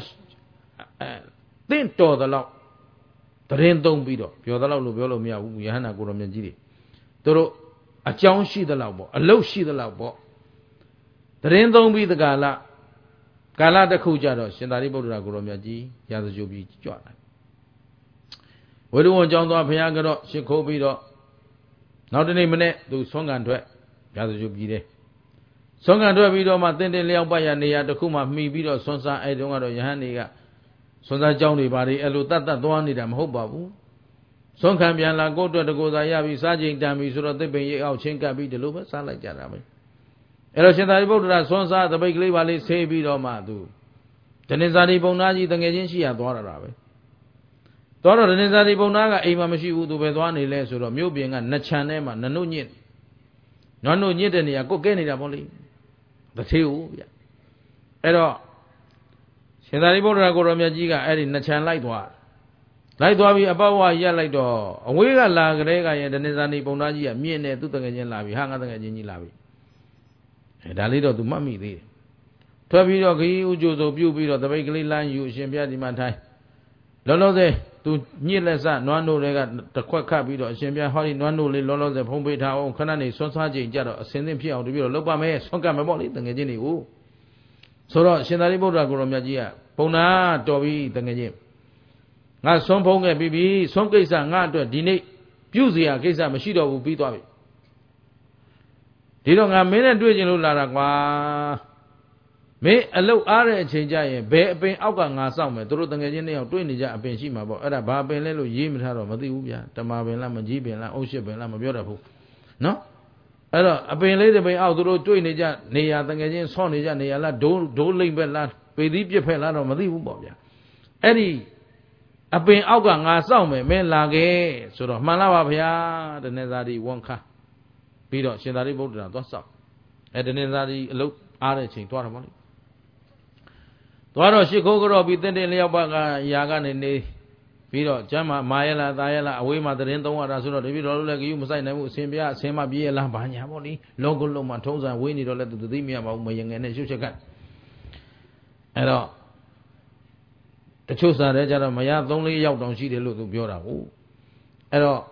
တင့်တော်သလောက်သတင်းသုံးပြီးတော့ပြောသလောက်လို့ပြောလို့မရဘူးယဟန္တာကိုရောမြတ်ကြီးတွေသူတို့အကြောင်းရှိသလောက်ပေါ့အလုတ်ရှိသလောက်ပေါ့သတင်းသုံးပြီးတကာလကာလတစ်ခုကြတော့ရှင်သာရိပုတ္တရာကိုရောမြတ်ကြီးရာဇဂိုပြီးကြွလာဝေလူဝန်ကျောင်းသွားဘုရားကတော့ရှ िख ိုးပြီးတော့နောက်တနေ့မနေ့သူဆွမ်းခံထွက်ရာဇဂိုပြီးတယ်ဆွမ်းခံထွက်ပြီးတော့မှတင်းတင်းလျောက်ပတ်ရနေရာတစ်ခုမှမှီပြီးတော့ဆွမ်းစားအဲ့တုန်းကတော့ယဟန်တွေကဆွမ်းစားကျောင်းတွေဘာတွေအဲ့လိုတတ်တတ်သွားနေတာမဟုတ်ပါဘူးဆွမ်းခံပြန်လာကိုယ့်အတွက်တကိုယ်သာရပြီးစားချိန်တန်ပြီဆိုတော့သစ်ပင်ရိပ်အောက်ချင်းကပ်ပြီးဒီလိုပဲစားလိုက်ကြတာပဲအဲ့တော့ရှင်သာရိပုတ္တရာဆွမ်းစားတပိတ်ကလေးပါလေးဆေးပြီးတော့မှသူဒနိဇာတိပုံနာကြီးတငယ်ချင်းရှိရသွားတာပဲသွားတော့ဒနိဇာတိပုံနာကအိမ်မှာမရှိဘူးသူပဲသွားနေလဲဆိုတော့မြို့ပြင်ကနှစ်ချံထဲမှာနနုညစ်နနုညစ်တဲ့နေရာကိုကဲနေတာပေါ့လေတထေးဦးဗျအဲ့တော့ရှင်သာရိပုတ္တရာကိုရောမြတ်ကြီးကအဲ့ဒီနှစ်ချံလိုက်သွားလိုက်သွားပြီးအပဝရက်လိုက်တော့အဝေးကလာကြတဲ့ကရဲ့ဒနိဇာတိပုံနာကြီးကမြင့်နေသူ့တငယ်ချင်းလာပြီဟာငါတငယ်ချင်းကြီးလာပြီအဲဒါလေးတော့သူမှတ်မိသေးတယ်ထွက်ပြီးတော့ခရီးဥကြိုဆိုပြုတ်ပြီးတော့တပိတ်ကလေးလမ်းယူအရှင်ဘုရားဒီမှာထိုင်လောလောဆယ်သူညစ်လက်စနွားနို့တွေကတခွက်ခတ်ပြီးတော့အရှင်ဘုရားဟောဒီနွားနို့လေးလောလောဆယ်ဖုံးပေးထားအောင်ခဏနေဆွမ်းစားချိန်ကြတော့အစင်းသင်းဖြစ်အောင်တပြီးတော့လုပ်ပါမယ်ဆွမ်းကပ်မယ်ပေါ့လေတငယ်ချင်းတွေကိုဆိုတော့ရှင်သာရိပုတ္တရာကိုရောမြတ်ကြီးကဘုံနာတော်ပြီတငယ်ချင်းငါဆွမ်းဖုံးခဲ့ပြီးပြီဆွမ်းကိစ္စငါအတွက်ဒီနေ့ပြုစရာကိစ္စမရှိတော့ဘူးပြီးသွားပြီဒီတော့ငါမင်းနဲ့တွေ့ကျင်လို့လာတာကွာမင်းအလုတ်အားတဲ့အချိန်ကျရင်ဘယ်အပင်အောက်ကငါစောင့်မယ်သူတို့တငယ်ချင်းတွေရောက်တွေ့နေကြအပင်ရှိမှာပေါ့အဲ့ဒါဘာပင်လဲလို့ရေးမထားတော့မသိဘူးဗျာတမာပင်လားမကြီးပင်လားအုတ်ရှစ်ပင်လားမပြောတတ်ဘူးနော်အဲ့တော့အပင်လေးတစ်ပင်အောက်သူတို့တွေ့နေကြနေရတငယ်ချင်းဆော့နေကြနေရလားဒိုးဒိုးလိမ့်ပဲလားပေသီးပြက်ဖက်လားတော့မသိဘူးပေါ့ဗျာအဲ့ဒီအပင်အောက်ကငါစောင့်မယ်မင်းလာခဲ့ဆိုတော့မှန်လားပါဗျာတနေသာဒီဝန်ခါပြီးတော့ရှင်သာရိပုတ္တရာသွားစောင့်အဲတနေသာဒီအလုတ်အားတဲ့အချိန်သွားတာပေါ့လေသွားတော့ရှ िख ိုးကြောပြီးတင့်တယ်လျောက်ပါကယာကနေနေပြီးတော့ကျမ်းမာမာရလားတာရလားအဝေးမှာသတင်းသုံးရတာဆိုတော့တပည့်တော်တို့လည်းဂယုမဆိုင်နိုင်ဘူးအစဉ်ပြအစဉ်မပြေးရလားဘာညာပေါ့လေလောကလုံးမှာထုံးစံဝေးနေတော့လည်းသူသိမရပါဘူးမယငယ်နဲ့ရှုပ်ချက်ကအဲ့တော့တချို့စားတဲ့ကြတော့မရသုံးလေးရောက်တောင်ရှိတယ်လို့သူပြောတာဟုတ်အဲ့တော့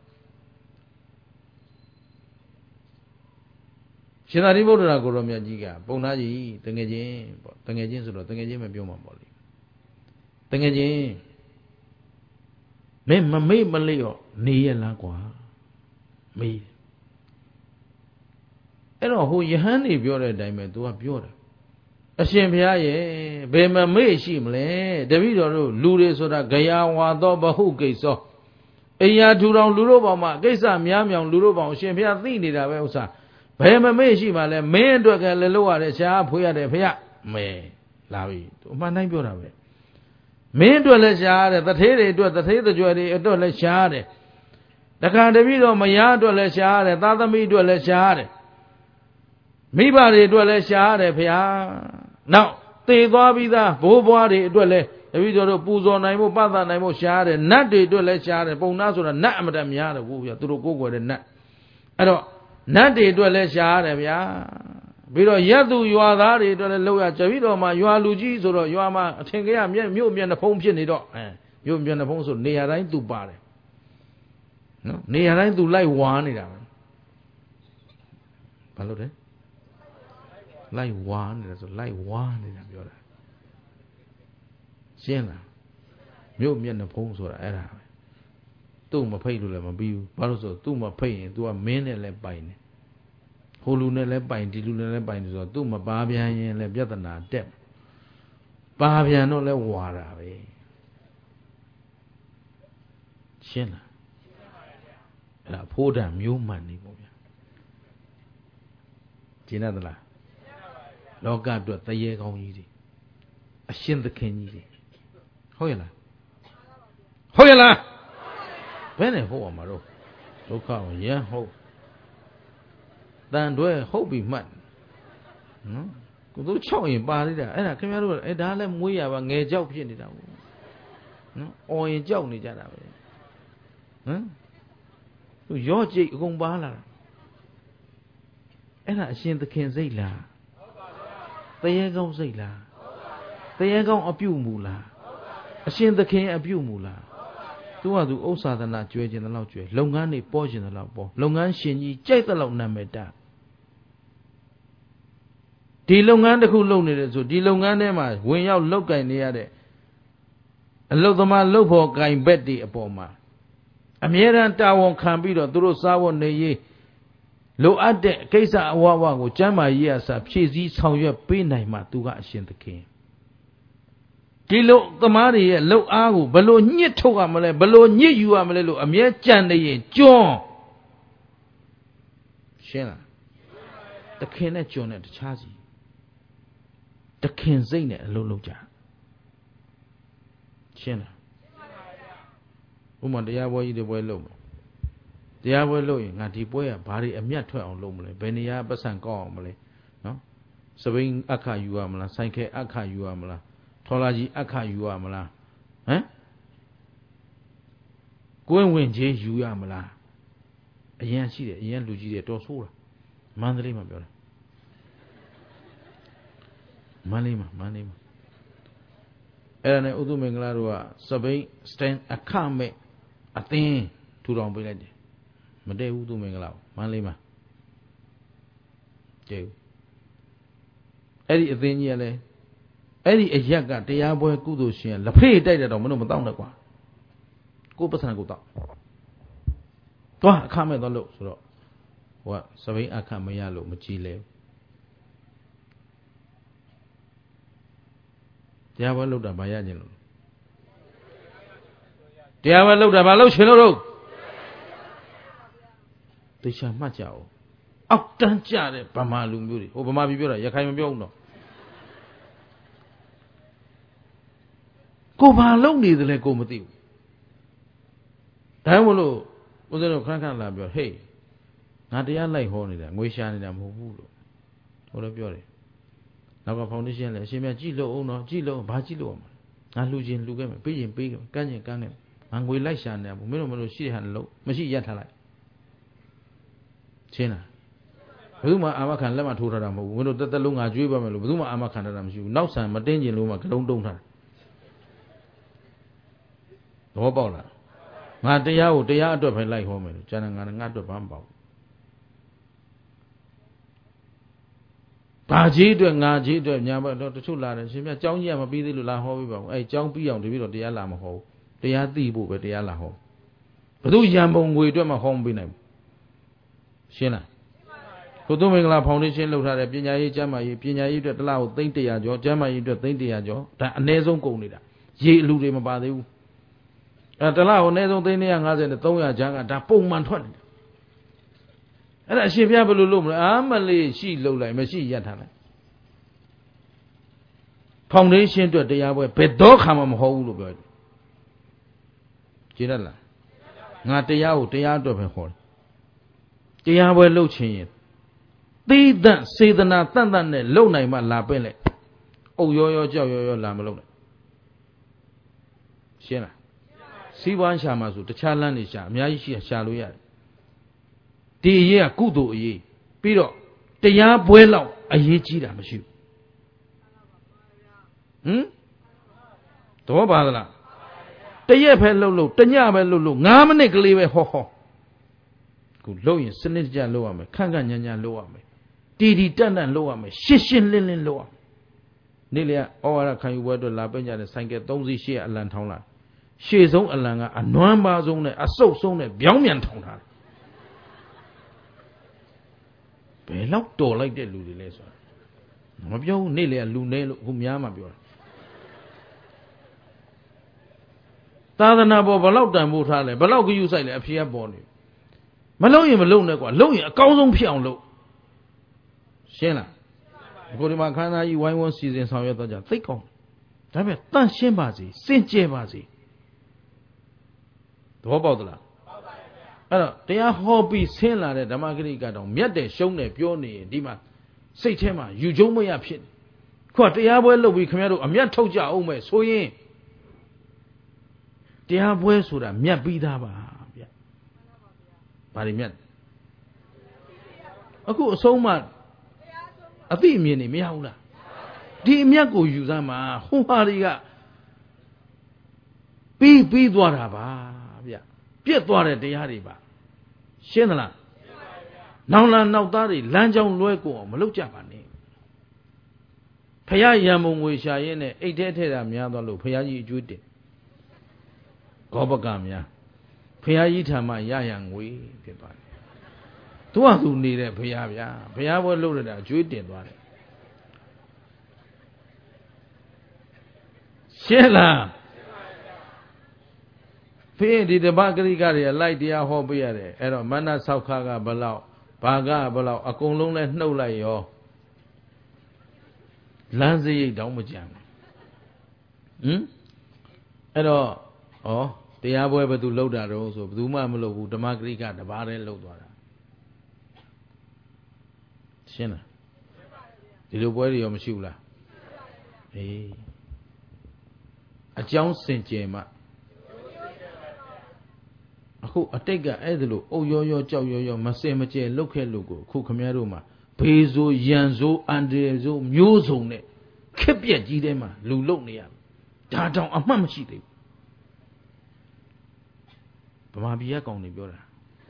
ရှင်သာရိပုတ္တရာကိုရောမြတ်ကြီးကပုံနာကြီးတငယ်ချင်းပေါ့တငယ်ချင်းဆိုတော့တငယ်ချင်းပဲပြောမှာပေါ့လေတငယ်ချင်းမင်းမမေ့မလေးရောနေရလားကွာမေးအဲ့တော့ဟိုယဟန်နေပြောတဲ့အတိုင်းပဲ तू ကပြောတယ်အရှင်ဘုရားရဲ့ဘယ်မမေ့ရှိမလဲတပည့်တော်တို့လူတွေဆိုတာဂယာဝါသောဘဟုကိစ္စအိယာထူတော်လူတို့ပေါင်းမှာကိစ္စများမြောင်လူတို့ပေါင်းအရှင်ဘုရားသိနေတာပဲဥစ္စာဘယ်မမေ့ရှိမှလဲမင်းအတွက်ကလည်းလို့ရတယ်ရှားဖွေးရတယ်ဖေရမဲလာပြီသူအမှန်တိုင်းပြောတာပဲမင်းအတွက်လည်းရှားရတယ်တထေးတွေအတွက်တထေးတကြွယ်တွေအတွက်လည်းရှားရတယ်တခါတပည့်တော်မယားအတွက်လည်းရှားရတယ်သားသမီးအတွက်လည်းရှားရတယ်မိဘတွေအတွက်လည်းရှားရတယ်ဖေရနောက်သေသွားပြီးသားဘိုးဘွားတွေအတွက်လည်းတပည့်တော်တို့ပူဇော်နိုင်ဖို့ပတ်သက်နိုင်ဖို့ရှားရတယ်နတ်တွေအတွက်လည်းရှားရတယ်ပုံနာဆိုတာနတ်အမတန်များတယ်ဘူးဗျာသူတို့ကိုယ်ွယ်တဲ့နတ်အဲ့တော့နတ်တွေအတွက်လည်းရှားရတယ်ဗျာပြီးတော့ရက်သူရွာသားတွေအတွက်လည်းလောက်ရကြပြီးတော့မှရွာလူကြီးဆိုတော့ရွာမှာအထင်ကရမြက်မြို့မျက်နှာဖုံးဖြစ်နေတော့အဲမြို့မျက်နှာဖုံးဆိုနေရာတိုင်းသူပါတယ်နော်နေရာတိုင်းသူလိုက်ဝါနေတာပဲဘာလို့လဲလိုက်ဝါနေတာဆိုလိုက်ဝါနေတာပြောတာရှင်းလားမြို့မျက်နှာဖုံးဆိုတာအဲ့ဒါပဲသူ့မဖိတ်လို့လည်းမပြီးဘူးဘာလို့ဆိုသူ့မဖိတ်ရင် तू ကမင်းနဲ့လည်းပိုင်တယ်ဟိုလူနဲ့လည်းပိုင်ဒီလူနဲ့လည်းပိုင်ဆိုတော့သူ့မပါပြန်ရင်လည်းပြဿနာတက်ပါပြန်တော့လည်းဝါတာပဲရှင်းလားအဲ့ဒါဖိုးတံမျိုးမှန်နေပေါ့ဗျာကျင်းတတ်လားလောကအတွက်တရေကောင်းကြီးတွေအရှင်သခင်ကြီးတွေဟုတ်ရဲ့လားဟုတ်ရဲ့လားဘယ်နဲ့ဟုတ်အောင်မလို့ဒုက္ခကိုရမ်းဟုတ်တန်တွဲဟုတ်ပြီမှတ်နော်ကိုသူချောက်ရင်ပါသေးတာအဲ့ဒါခင်ဗျားတို့အဲ့ဒါလည်းမွေးရပါငယ်ကြောက်ဖြစ်နေတာပေါ့နော်အော်ရင်ကြောက်နေကြတာပဲဟမ်သူရော့ကြိတ်အကုန်ပါလာတာအဲ့ဒါအရှင်သခင်စိတ်လားတရေကောင်းစိတ်လားတရေကောင်းအပြုတ်မူလားအရှင်သခင်အပြုတ်မူလားသူကသူဥစ္စာသနာကျွဲခြင်းတလောက်ကျွဲလုပ်ငန်းတွေပေါ်ခြင်းတလောက်ပေါ်လုပ်ငန်းရှင်ကြီးကြိုက်တဲ့လောက်နာမည်တဒီလုပ်ငန်းတစ်ခုလုပ်နေတယ်ဆိုဒီလုပ်ငန်းထဲမှာဝင်ရောက်လောက်ကင်နေရတဲ့အလုပ်သမားလုပ်ဖို့ကင်ဘက်တွေအပေါ်မှာအမြဲတမ်းတာဝန်ခံပြီးတော့သူတို့စားဖို့နေရေးလိုအပ်တဲ့ကိစ္စအဝဝကိုကျမ်းမာရေးအစားဖြည့်ဆည်းဆောင်ရွက်ပေးနိုင်မှသူကအရှင်သခင်ဒီလိုသမားတွေရဲ့လှုပ်အားကိုဘယ်လိုညှစ်ထုတ်ရမလဲဘယ်လိုညှစ်ယူရမလဲလို့အမြဲကြံနေရင်ကျွန်းရှင်းလားသခင်နဲ့ကျွန်းနဲ့တခြားစီသခင်စိတ်နဲ့အလုပ်လုပ်ကြရှင်းလားဥပမာတရားပွဲကြီးတွေပွဲလုပ်မယ်တရားပွဲလုပ်ရင်ငါဒီပွဲကဘာတွေအမျက်ထွက်အောင်လုပ်မလဲဘယ်နေရာပတ်စံကောက်အောင်မလဲနော်စပိန်အခါယူရမလားဆိုင်ခဲအခါယူရမလားထော်လာကြီးအခါယူရမလားဟမ်ကိုယ်ဝင်ကြီးယူရမလားအရင်ရှိတယ်အရင်လူကြီးတွေတော်ဆိုးတာမန္တလေးမှာပြောတယ်မန္တလေးမှာမန္တလေးမှာအဲ့ဒါနဲ့ဥဒုမင်္ဂလာတို့ကစပိန်စတန်အခမဲ့အသင်းထူထောင်ပေးလိုက်တယ်မတည့်ဘူးသူမင်္ဂလာမန္တလေးမှာကျဲဘူးအဲ့ဒီအသင်းကြီးကလည်းအဲ့ဒီအရက်ကတရားပွဲကုသိုလ်ရှင်လက်ဖေးတိုက်တယ်တော့မလို့မတောင်းနဲ့ကွာကိုယ်ပတ်စံကိုတောက်သွားအခမဲ့သွားလို့ဆိုတော့ဟိုကစပိန်အခမရလို့မကြည်လဲတရားပွဲလုပ်တာဘာရကျင်လို့တရားပွဲလုပ်တာဘာလုပ်ရှင်လို့တော့တေချာမှတ်ကြအောင်အောက်တန်းကြတဲ့ဗမာလူမျိုးတွေဟိုဗမာပြည်ပြောတာရခိုင်မပြောဘူးတော့ကိုဘာလုပ်နေတယ်လဲကိုမသိဘူးဒါမှမဟုတ်ဦးဇင်းတို့ခဏခဏလာပြောဟေးငါတရားလိုက်ဟောနေတာငွေရှာနေတာမဟုတ်ဘူးလို့ဟိုလည်းပြောတယ်နောက်ကဖောင်ဒေးရှင်းလည်းအရှင်မြတ်ကြည့်လို့အောင်တော့ကြည့်လို့ဘာကြည့်လို့အောင်ငါလှူခြင်းလှူခဲ့မယ်ပေးရင်ပေးခဲ့မယ်ကမ်းခြင်းကမ်းခဲ့မယ်ငါငွေလိုက်ရှာနေတာဘူးမင်းတို့မလို့ရှိတဲ့ဟာလည်းလို့မရှိရက်ထားလိုက်ရှင်းလားဘယ်သူမှအာမခံလက်မထိုးထားတာမဟုတ်ဘူးမင်းတို့တက်တက်လုံးငါကြွေးပါမယ်လို့ဘယ်သူမှအာမခံထားတာမရှိဘူးနောက်ဆံမတင်းကျင်လို့မှကလုံးတုံးထားတော့ပေါက်လားငါတရားကိုတရားအတွက်ပဲလိုက်ဟောမယ်လို့ကျန်တဲ့ငါငါအတွက်ဘာမှမပေါက်ဘာကြီးအတွက်ငါကြီးအတွက်ညာဘက်တော့တချို့လာတယ်ရှင်မြတ်ကျောင်းကြီးကမပြီးသေးလို့လာဟောပေးပါဦးအဲကျောင်းပြီးအောင်တပည့်တော်တရားလာမဟောဘူးတရားသိဖို့ပဲတရားလာဟောဘယ်သူရံပုံငွေအတွက်မှဟောမပေးနိုင်ဘူးရှင်းလားကိုသူမင်္ဂလာဖောင်ဒေးရှင်းလုပ်ထားတဲ့ပညာရေးကျမ်းမာရေးပညာရေးအတွက်တစ်လားကိုသိန်းတရာကျော်ကျမ်းမာရေးအတွက်သိန်းတရာကျော်ဒါအနည်းဆုံးကုန်နေတာရေအလူတွေမပါသေးဘူးအဲတစ်လားကိုအနည်းဆုံးသိန်းone hundred fiftyနဲ့three hundredကျန်းကဒါပုံမှန်ထွက်နေတယ်အဲ့ဒါအရှင်ဘုရားဘယ်လိုလုပ်မလဲအာမလေးရှိလုပ်လိုက်မရှိရပ်ထားလိုက်ဖောင်ဒေးရှင်းအတွက်တရားပွဲဘယ်တော့ခါမှမဟုတ်ဘူးလို့ပြောတယ်ကြည့်ရလားငါတရားကိုတရားအတွက်ပဲဟောတယ်တရားပွဲလုပ်ချင်ရင်သီးသန့်စေတနာတန့်တန့်နဲ့လုပ်နိုင်မှလာပင့်လိုက်အုပ်ရောရောကြောက်ရောရောလာမလုပ်နဲ့ရှင်းလားစီးပွားရှာမှာဆိုတခြားလမ်းတွေရှာအများကြီးရှိရှာလို့ရတယ်ဒီအရေးကကုသိုလ်အရေးပြီးတော့တရားပွဲလောက်အရေးကြီးတာမရှိဘူးဟမ်တော့ပါသလားတရက်ပဲလှုပ်လှုပ်တညပဲလှုပ်လှုပ်nineမိနစ်ကလေးပဲဟောဟောခုလှုပ်ရင်စနစ်တကျလှုပ်ရမယ်ခန့်ခန့်ညံ့ညံ့လှုပ်ရမယ်တီတီတန့်တန့်လှုပ်ရမယ်ရှင်းရှင်းလင်းလင်းလှုပ်ရမယ်နေ့လေဩဝါဒခံယူပွဲအတွက်လာပင့်ကြတဲ့ဆိုင်ကယ်threeစီးရှေ့အလံထောင်းလာရှေ့ဆုံးအလံကအနွမ်းပါဆုံးနဲ့အဆုပ်ဆုံးနဲ့ပြောင်းပြန်ထောင်းထားတယ်ဘယ်လောက်တော်လိုက်တဲ့လူတွေလဲဆိုတာမပြောဘူးနေ့လေလူနေလို့ခုများမှပြောတာသာသနာပေါ်ဘလောက်တန်ဖိုးထားလဲဘလောက်ဂရုစိုက်လဲအဖေကပေါ်နေမလုံးရင်မလုံးနဲ့ကွာလုံးရင်အကောင်းဆုံးဖြစ်အောင်လုပ်ရှင်းလားအခုဒီမှာခန္ဓာကြီးဝိုင်းဝန်းစီစဉ်ဆောင်ရွက်တော့ကြသိကောင်းဒါပေမဲ့တန့်ရှင်းပါစေစင်ကြယ်ပါစေသဘောပေါက်သလားအဲ့တော့တရားဟောပြီးဆင်းလာတဲ့ဓမ္မဂရိကတောင်မြတ်တယ်ရှုံးတယ်ပြောနေရင်ဒီမှာစိတ်ထဲမှာယူကျုံမရဖြစ်ခုကတရားပွဲလုပ်ပြီးခင်ဗျားတို့အမျက်ထုတ်ကြအောင်မယ်ဆိုရင်တရားပွဲဆိုတာမြတ်ပြီးသားပါဗျဘာတွေမြတ်အခုအဆုံးမှအသိအမြင်နေမရဘူးလားဒီအမျက်ကိုယူစမ်းမှာဟိုဟာတွေကပြီးပြီးသွားတာပါဗျပြက်သွားတဲ့တရားတွေပါရှင်းသလားနောင်လာနောက်သားတွေလမ်းကြောင်းလွဲကိုအောင်မလုပ်ကြပါနဲ့ဖရာရံမုံငွေရှာရင်းနဲ့အိတ်ထဲထဲတာများသွားလို့ဖရာကြီးအကျွေးတင်ကောပကများဖရာကြီးထာမရရံငွေဖြစ်သွားတယ်သူကသူနေတဲ့ဖရာဗျာဖရာဘွဲလှုပ်ရတာအကျွေးတင်သွားတယ်ရှင်းလားဖေးဒီတပတ်ကရိကတွေလိုက်တရားဟောပေးရတယ်အဲ့တော့မနဆောက်ခကဘလောက်ဘာကဘလောက်အကုန်လုံးလဲနှုတ်လိုက်ရောလမ်းစရိတ်တောင်မကြံဘူးဟင်အဲ့တော့ဩတရားပွဲဘယ်သူလှုပ်တာတော့ဆိုဘယ်သူမှမလှုပ်ဘူးဓမ္မကရိကတပါးတည်းလှုပ်သွားတာရှင်းလားဒီလိုပွဲတွေရောမရှိဘူးလားအေးအကြောင်းစင်ကြယ်မှအခုအတိတ်ကအဲ့ဒါလို့အုပ်ရောရောကြောက်ရောရောမစင်မကြယ်လှုပ်ခဲ့လို့ကိုအခုခမည်းတော်မှာဘေးဆိုရန်ဆိုအန်တယ်ဆိုမျိုးစုံနဲ့ခက်ပြက်ကြီးတဲမှာလူလုံနေရဒါတောင်အမှတ်မရှိသေးဘူးဗမာပြည်ကကောင်နေပြောတာ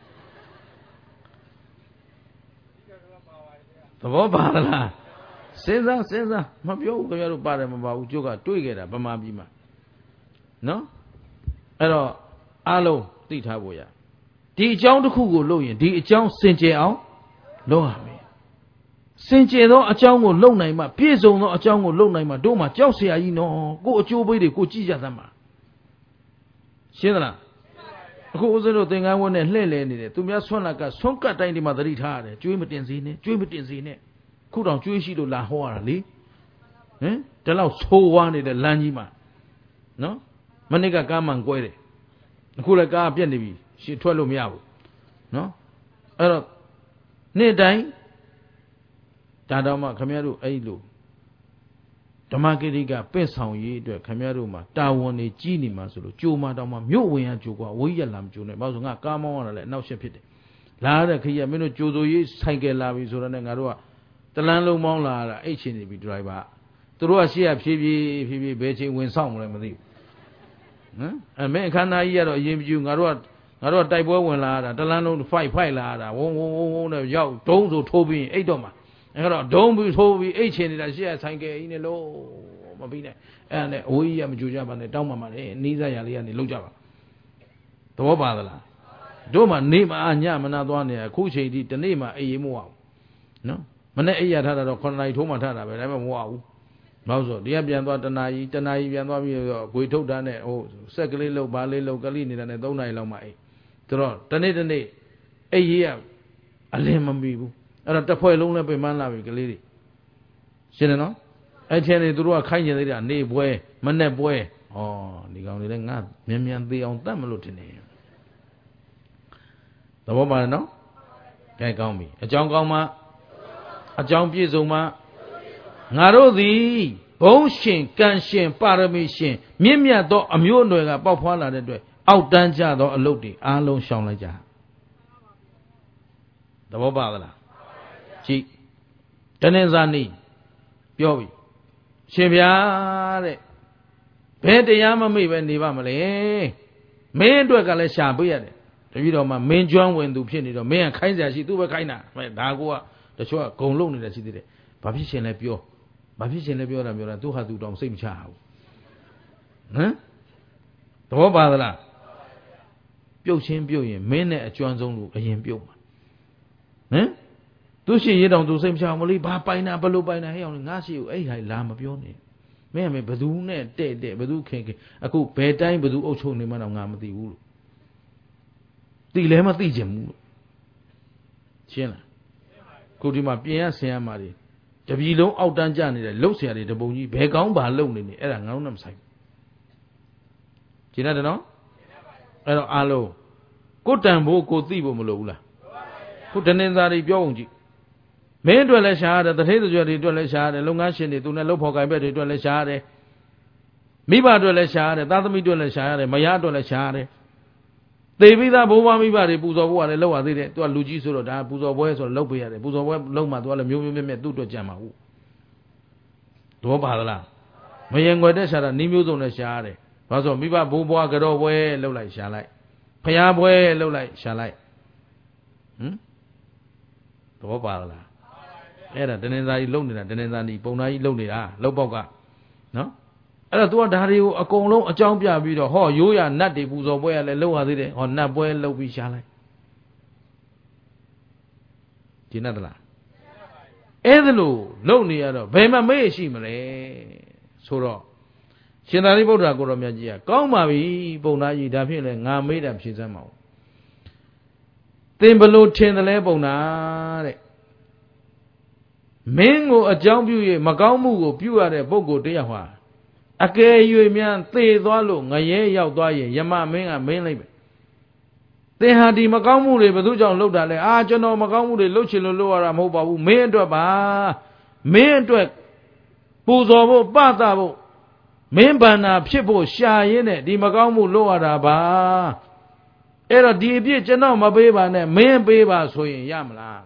သဘောပါလားစဉ်းစားစဉ်းစားမပြောဘူးခင်ဗျားတို့ပါတယ်မပါဘူးကျုပ်ကတွေးခဲ့တာဗမာပြည်မှာနော်အဲ့တော့အားလုံးသိထားဖို့ရဒီအကြောင်းတစ်ခုကိုလုပ်ရင်ဒီအကြောင်းစင်ကြယ်အောင်လုပ်ရမယ်စင်ကြယ်သောအကြောင်းကိုလုပ်နိုင်မှပြည့်စုံသောအကြောင်းကိုလုပ်နိုင်မှတို့မှကြောက်เสียကြီးနော်ကိုအကျိုးပေးတွေကိုကြည့်ကြသမှာရှင်းသလားအခုဦးဇင်းတို့သင်္ကန်းဝတ်နဲ့လှည့်လည်နေတယ်သူများဆွမ်းလာကဆွမ်းကတ်တိုင်းဒီမှာသတိထားရတယ်ကျွေးမတင်စေနဲ့ကျွေးမတင်စေနဲ့ခုတောင်ကျွေးရှိလို့လာဟောရတာလေဟင်ဒီလောက်ဆိုးဝါးနေတဲ့လမ်းကြီးမှာနော်မနစ်ကကားမှန်ကွဲတယ်အခုလည်းကားပြက်နေပြီရှင်းထွက်လို့မရဘူးနော်အဲ့တော့နေ့တိုင်းဒါတော့မှခမရတို့အဲ့လိုဓမ္မဂရိကပင့်ဆောင်ရေးအတွက်ခမရတို့မှာတာဝန်တွေကြီးနေမှာဆိုလို့ကြိုမှာတော့မှမြို့ဝင်ရကြိုကွာဝိရလာမကြိုနဲ့ဘာလို့ဆိုငါကားမောင်းရတာလည်းအနောက်ရှက်ဖြစ်တယ်လာရတဲ့ခရီးကမင်းတို့ကြိုဆိုရေးဆိုင်ကယ်လာပြီဆိုတော့လည်းငါတို့ကတလန်းလုံးမောင်းလာတာအိတ်ချင်နေပြီဒရိုင်ဘာသူတို့ကရှေ့ကဖြည်းဖြည်းဖြည်းဖြည်းဘယ်ချိန်ဝင်ဆောင်မလဲမသိဘူးဟမ်အဲမင်းအခမ်းအနားကြီးကတော့အရင်ပြူငါတို့ကငါတို့ကတိုက်ပွဲဝင်လာတာတလန်းလုံးဖိုက်ဖိုက်လာတာဝုံဝုံဝုံဝုံနဲ့ရောက်ဒုံးဆိုထိုးပြီးအိတ်တော့မှာအဲ့တော့ဒုံးပြီးထိုးပြီးအိတ်ချင်နေတာရှေ့ကဆိုင်ကယ်ကြီးနဲ့လို့မပြီးနဲ့အဲ့ဒါနဲ့အဝေးကြီးကမကြိုကြပါနဲ့တောင်းပါပါလေနီးစပ်ရလေးကနေလောက်ကြပါသဘောပါသလားတို့မှနေမအညမနာသွားနေအခုချိန်ထိတနေ့မှအေးရေးမဝဘူးနော်မနေ့အိပ်ရထားတာတော့ခုနှစ်နာရီထိုးမှထားတာပဲဒါပေမဲ့မဝဘူးနောက်ဆိုဒီကပြန်သွားတနာရီတနာရီပြန်သွားပြီးတော့ဂွေထုတ်တာနဲ့ဟိုစက်ကလေးလောက်ပါလေးလောက်ကလေးနေတာနဲ့သုံးနာရီလောက်မှအိပ်ဆိုတော့တနေ့တနေ့အိပ်ရေးရအလင်းမမီဘူးအဲ့တော့တစ်ဖွဲ့လုံးလည်းပြင်ပန်းလာပြီကလေးတွေရှင်းတယ်နော်အဲ့ချင်းတွေသူတို့ကခိုင်းနေသေးတာနေပွဲမနဲ့ပွဲဩဒီကောင်တွေလည်းငါမြန်မြန်သေးအောင်တတ်မလို့ထင်တယ်သဘောပါတယ်နော်ကဲကောင်းပြီအကြောင်းကောင်းမှအကြောင်းပြည့်စုံမှငါတို့သည်ဘုံရှင်ကံရှင်ပါရမီရှင်မြင့်မြတ်သောအမျိုးအနွယ်ကပေါက်ဖွာလာတဲ့အတွက်အောက်တန်းကြသောအလုပ်တွေအားလုံးရှောင်လိုက်ကြသဘောပါသလားကြည့်တနင်္ဇာနေ့ပြောပြီရှင်ဗျာတဲ့ဘယ်တရားမမေ့ပဲနေပါမလဲမင်းအတွက်ကလည်းရှာပေးရတယ်တပည့်တော်မှမင်းကျွမ်းဝင်သူဖြစ်နေတော့မင်းကခိုင်းစရာရှိသူပဲခိုင်းတာဒါကိုကတချို့ကဂုံလုံးနေတာရှိသေးတယ်ဘာဖြစ်ရှင်လဲပြောဘာဖြစ်ရှင်လဲပြောတာပြောတာသူဟာသူတောင်စိတ်မချဘူးဟမ်သဘောပါသလားပြုတ်ချင်းပြုတ်ရင်မင်းနဲ့အကျွမ်းဆုံးလူအရင်ပြုတ်မှာဟမ်သူရှိရတောင်သူစိတ်မချဘူးမလေးဘာပိုင်တာဘလို့ပိုင်တာဟဲ့အောင်ငါရှိကိုအဲ့ဟာလာမပြောနဲ့မင်းကမင်းဘသူနဲ့တဲ့တဲ့ဘသူခင်ခင်အခုဘယ်တိုင်းဘသူအုပ်ချုပ်နေမှတော့ငါမသိဘူးလို့သိလဲမသိချင်ဘူးလို့ရှင်းလားခုဒီမှာပြင်ရဆင်ရမှာတွေတပြီလုံးအောက်တန်းကျနေတဲ့လှုပ်ဆရာတွေတပုံကြီးဘယ်ကောင်းပါလှုပ်နေနေအဲ့ဒါငါတို့နဲ့မဆိုင်ဘူးရှင်းတယ်နော်အဲ့တော့အားလုံးကိုတန်ဖို့ကိုသိဖို့မလိုဘူးလားခုတနင်္သာရီပြောအောင်ကြည့်မင်းအတွက်လည်းရှားရတယ်တထေးကြွတွေအတွက်လည်းရှားရတယ်လုပ်ငန်းရှင်တွေသူနဲ့လုပ်ဖို့ကိုင်ဘက်တွေအတွက်လည်းရှားရတယ်မိဘအတွက်လည်းရှားရတယ်သားသမီးအတွက်လည်းရှားရတယ်မယားအတွက်လည်းရှားရတယ်သေပြီးသားဘိုးဘွားမိဘတွေပူဇော်ဖို့ကလည်းလောက်ရသေးတယ်သူကလူကြီးဆိုတော့ဒါပူဇော်ပွဲဆိုတော့လုပ်ပေးရတယ်ပူဇော်ပွဲလုပ်မှသူကလည်းမျိုးမျိုးမြက်မြက်သူ့အတွက်ကြံမှာဟုတ်တော့ပါသလားမယင်ွယ်တဲ့ရှားတာနီးမျိုးစုံနဲ့ရှားရတယ်ဘာလို့ဆိုမိဘဘိုးဘွားကြောပွဲလုပ်လိုက်ရှားလိုက်ဖျားပွဲလုပ်လိုက်ရှားလိုက်ဟမ်တော့ပါသလားအဲ့ဒါတနင်္သာရီလုံနေတာတနင်္သာရီပုံသားကြီးလုံနေတာလောက်ပေါက်ကနော်အဲ့တော့ तू ကဒါတွေကိုအကုန်လုံးအကြောင်းပြပြီးတော့ဟောရိုးရနတ်တွေပူဇော်ပွဲရလဲလောက်ရသေးတယ်ဟောနတ်ပွဲလုပ်ပြီးရှားလိုက်ဒီနတ်သလားအဲ့ဒါလို့လုံနေရတော့ဘယ်မှမေ့ရှိမလဲဆိုတော့ရှင်သာရိပုတ္တရာကိုရောမြတ်ကြီးကကောင်းပါပြီပုံသားကြီးဒါဖြင့်လဲငါမေ့တာဖြေစမ်းပါဦးသင်ဘလို့ထင်တယ်လဲပုံသားတဲ့မင်းကိုအကြောင်းပြု၍မကောင်းမှုကိုပြုရတဲ့ပုဂ္ဂိုလ်တယောက်ဟာအကယ်၍များသေသွားလို့ငရဲရောက်သွားရင်ယမမင်းကမင်းလိုက်ပဲသင်ဟာဒီမကောင်းမှုတွေဘယ်သူကြောင့်လုပ်တာလဲအာကျွန်တော်မကောင်းမှုတွေလုပ်ချင်လို့လုပ်ရတာမဟုတ်ပါဘူးမင်းအတွက်ပါမင်းအတွက်ပူဇော်ဖို့ပသဖို့မင်းဗန္နာဖြစ်ဖို့ရှာရင်းနဲ့ဒီမကောင်းမှုလုပ်ရတာပါအဲ့တော့ဒီအပြစ်ကျွန်တော်မပေးပါနဲ့မင်းပေးပါဆိုရင်ရမလား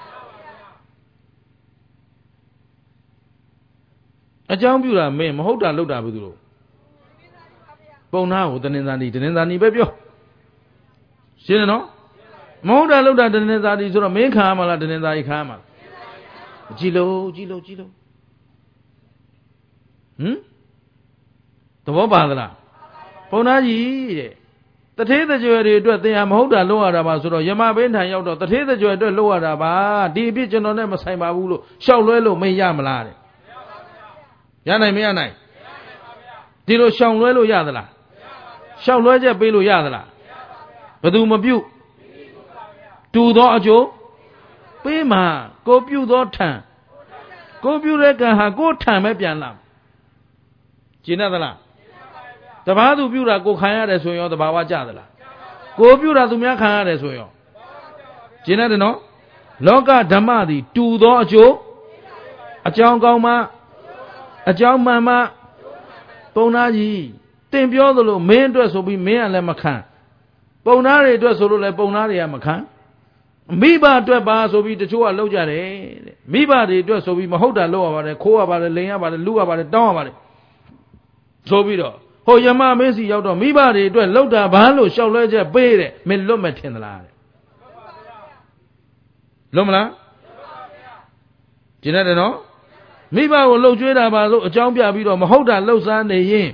အကြောင်းပြုတာမင်းမဟုတ်တာလုပ်တာဘယ်သူလို့ပုံနာကိုတနင်္သာရီတနင်္သာရီပဲပြောရှင်းတယ်နော်မဟုတ်တာလုပ်တာတနင်္သာရီဆိုတော့မင်းခံရမှာလားတနင်္သာရီခံရမှာလားကြည်လို့ကြည်လို့ကြည်လို့ဟမ်သဘောပါသလားပုံနာကြီးတဲ့တထေးတကြွယ်တွေအတွက်သင်ဟာမဟုတ်တာလုပ်ရတာပါဆိုတော့ယမဘင်းထံရောက်တော့တထေးတကြွယ်အတွက်လုပ်ရတာပါဒီအဖြစ်ကျွန်တော်နဲ့မဆိုင်ပါဘူးလို့ရှောက်လွဲလို့မရမလားတဲ့ရနိုင်မရနိုင်ဒီလိုရှောင်လွဲလို့ရသလားရှောင်လွဲချက်ပေးလို့ရသလားဘယ်သူမပြုတ်တူသောအကျိုးပေးမှာကိုပြုတ်သောထံကိုပြုတ်တဲ့ကံဟာကိုထံပဲပြန်လာကျင်သလားတပားသူပြုတ်တာကိုခံရတယ်ဆိုရင်ရောတဘာဝကြသလားကိုပြုတ်တာသူများခံရတယ်ဆိုရင်ရောကျင်တယ်နော်လောကဓမ္မသည်တူသောအကျိုးအကြောင်းကောင်းမှအကြောင်းမှန်မှပုံသားကြီးတင်ပြောသလိုမင်းအတွက်ဆိုပြီးမင်းကလည်းမခံပုံသားတွေအတွက်ဆိုလို့လည်းပုံသားတွေကမခံမိဘအတွက်ပါဆိုပြီးတချို့ကလောက်ကြတယ်တဲ့မိဘတွေအတွက်ဆိုပြီးမဟုတ်တာလောက်ရပါတယ်ခိုးရပါတယ်လိန်ရပါတယ်လူရပါတယ်တောင်းရပါတယ်ဆိုပြီးတော့ဟိုယမမင်းစီရောက်တော့မိဘတွေအတွက်လောက်တာဘာလို့ရှောက်လဲချက်ပေးတဲ့မင်းလွတ်မထင်သလားတဲ့လွတ်မလားကျင်တယ်နော်မိဘကိုလှုပ်ကြွေးတာပါလို့အကြောင်းပြပြီးတော့မဟုတ်တာလှုပ်စားနေရင်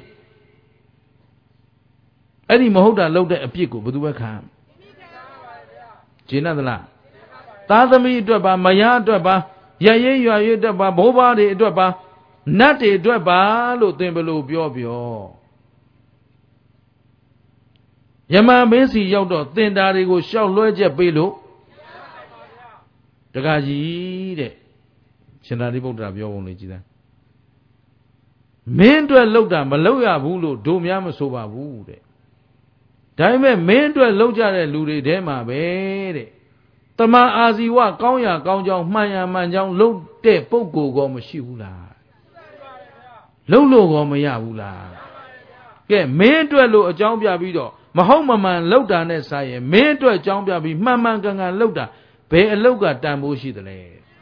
အဲ့ဒီမဟုတ်တာလှုပ်တဲ့အပြစ်ကိုဘယ်သူပဲခံကျင်သလားသားသမီးအတွက်ပါမယားအတွက်ပါရရင်ရွာရွအတွက်ပါဘိုးဘွားတွေအတွက်ပါနတ်တွေအတွက်ပါလို့သင်ဘယ်လိုပြောပြောယမန်မင်းစီရောက်တော့သင်တာတွေကိုရှောက်လွှဲချက်ပေးလို့တက္ကကြီးတဲ့ရှင်သာရိပုတ္တရာပြောပုံလေးကြည်သားမင်းအတွက်လှုပ်တာမလှုပ်ရဘူးလို့ဒုများမဆိုပါဘူးတဲ့ဒါပေမဲ့မင်းအတွက်လှုပ်ကြတဲ့လူတွေထဲမှာပဲတဲ့တမန်အာဇီဝကောင်းရာကောင်းကြောင်းမှန်ရာမှန်ကြောင်းလှုပ်တဲ့ပုဂ္ဂိုလ်ကောမရှိဘူးလားလှုပ်လို့ကောမရဘူးလားကဲမင်းအတွက်လို့အကြောင်းပြပြီးတော့မဟုတ်မမှန်လှုပ်တာနဲ့ဆိုင်ရင်မင်းအတွက်အကြောင်းပြပြီးမှန်မှန်ကန်ကန်လှုပ်တာဘယ်အလုတ်ကတန်ဖိုးရှိသလဲ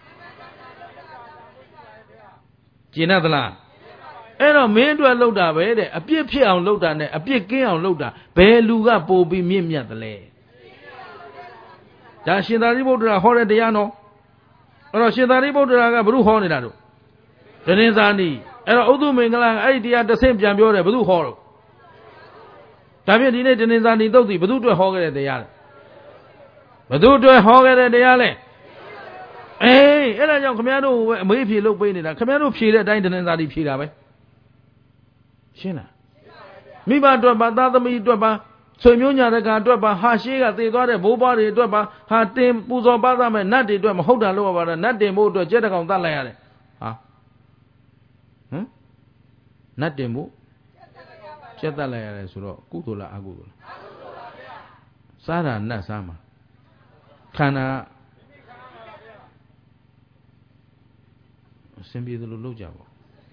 ကျင်သလားအဲ့တော့မင်းအတွက်လှုပ်တာပဲတဲ့အပြစ်ဖြစ်အောင်လှုပ်တာနဲ့အပြစ်ကင်းအောင်လှုပ်တာဘယ်လူကပိုပြီးမြင့်မြတ်သလဲဒါရှင်သာရိပုတ္တရာဟောတဲ့တရားနော်အဲ့တော့ရှင်သာရိပုတ္တရာကဘုရုဟောနေတာတို့တနင်္သာနီအဲ့တော့ဥဒ္ဓမင်္ဂလာအဲ့ဒီတရားတစ်ဆင့်ပြန်ပြောတယ်ဘုရုဟောတော့ဒါဖြင့်ဒီနေ့တနင်္သာနီသုတ်တိဘုသူအတွက်ဟောခဲ့တဲ့တရားလဲဘသူအတွက်ဟောခဲ့တဲ့တရားလဲအေးအဲ့ဒါကြောင့်ခမည်းတော်ပဲအမေးဖြေလို့ပေးနေတာခမည်းတော်ဖြေတဲ့အတိုင်းတနင်္သာရီဖြေတာပဲရှင်းလားမိဘအတွက်ပါသားသမီးအတွက်ပါဆွေမျိုးညာတကာအတွက်ပါဟာရှိကသေသွားတဲ့ဘိုးဘွားတွေအတွက်ပါဟာတင်ပူဇော်ပါသမဲ့နတ်တွေအတွက်မဟုတ်တာလို့ပါတော့နတ်တင်ဖို့အတွက်ကြက်တကောင်တတ်လိုက်ရတယ်ဟာဟမ်နတ်တင်ဖို့ကြက်တတ်လိုက်ရတယ်ဆိုတော့ကုသိုလ်လားအကုသိုလ်လားအကုသိုလ်ပါဗျာစားတာနတ်စားမှာခန္ဓာအစဉ်ပြေသလိုလုပ်ကြပါ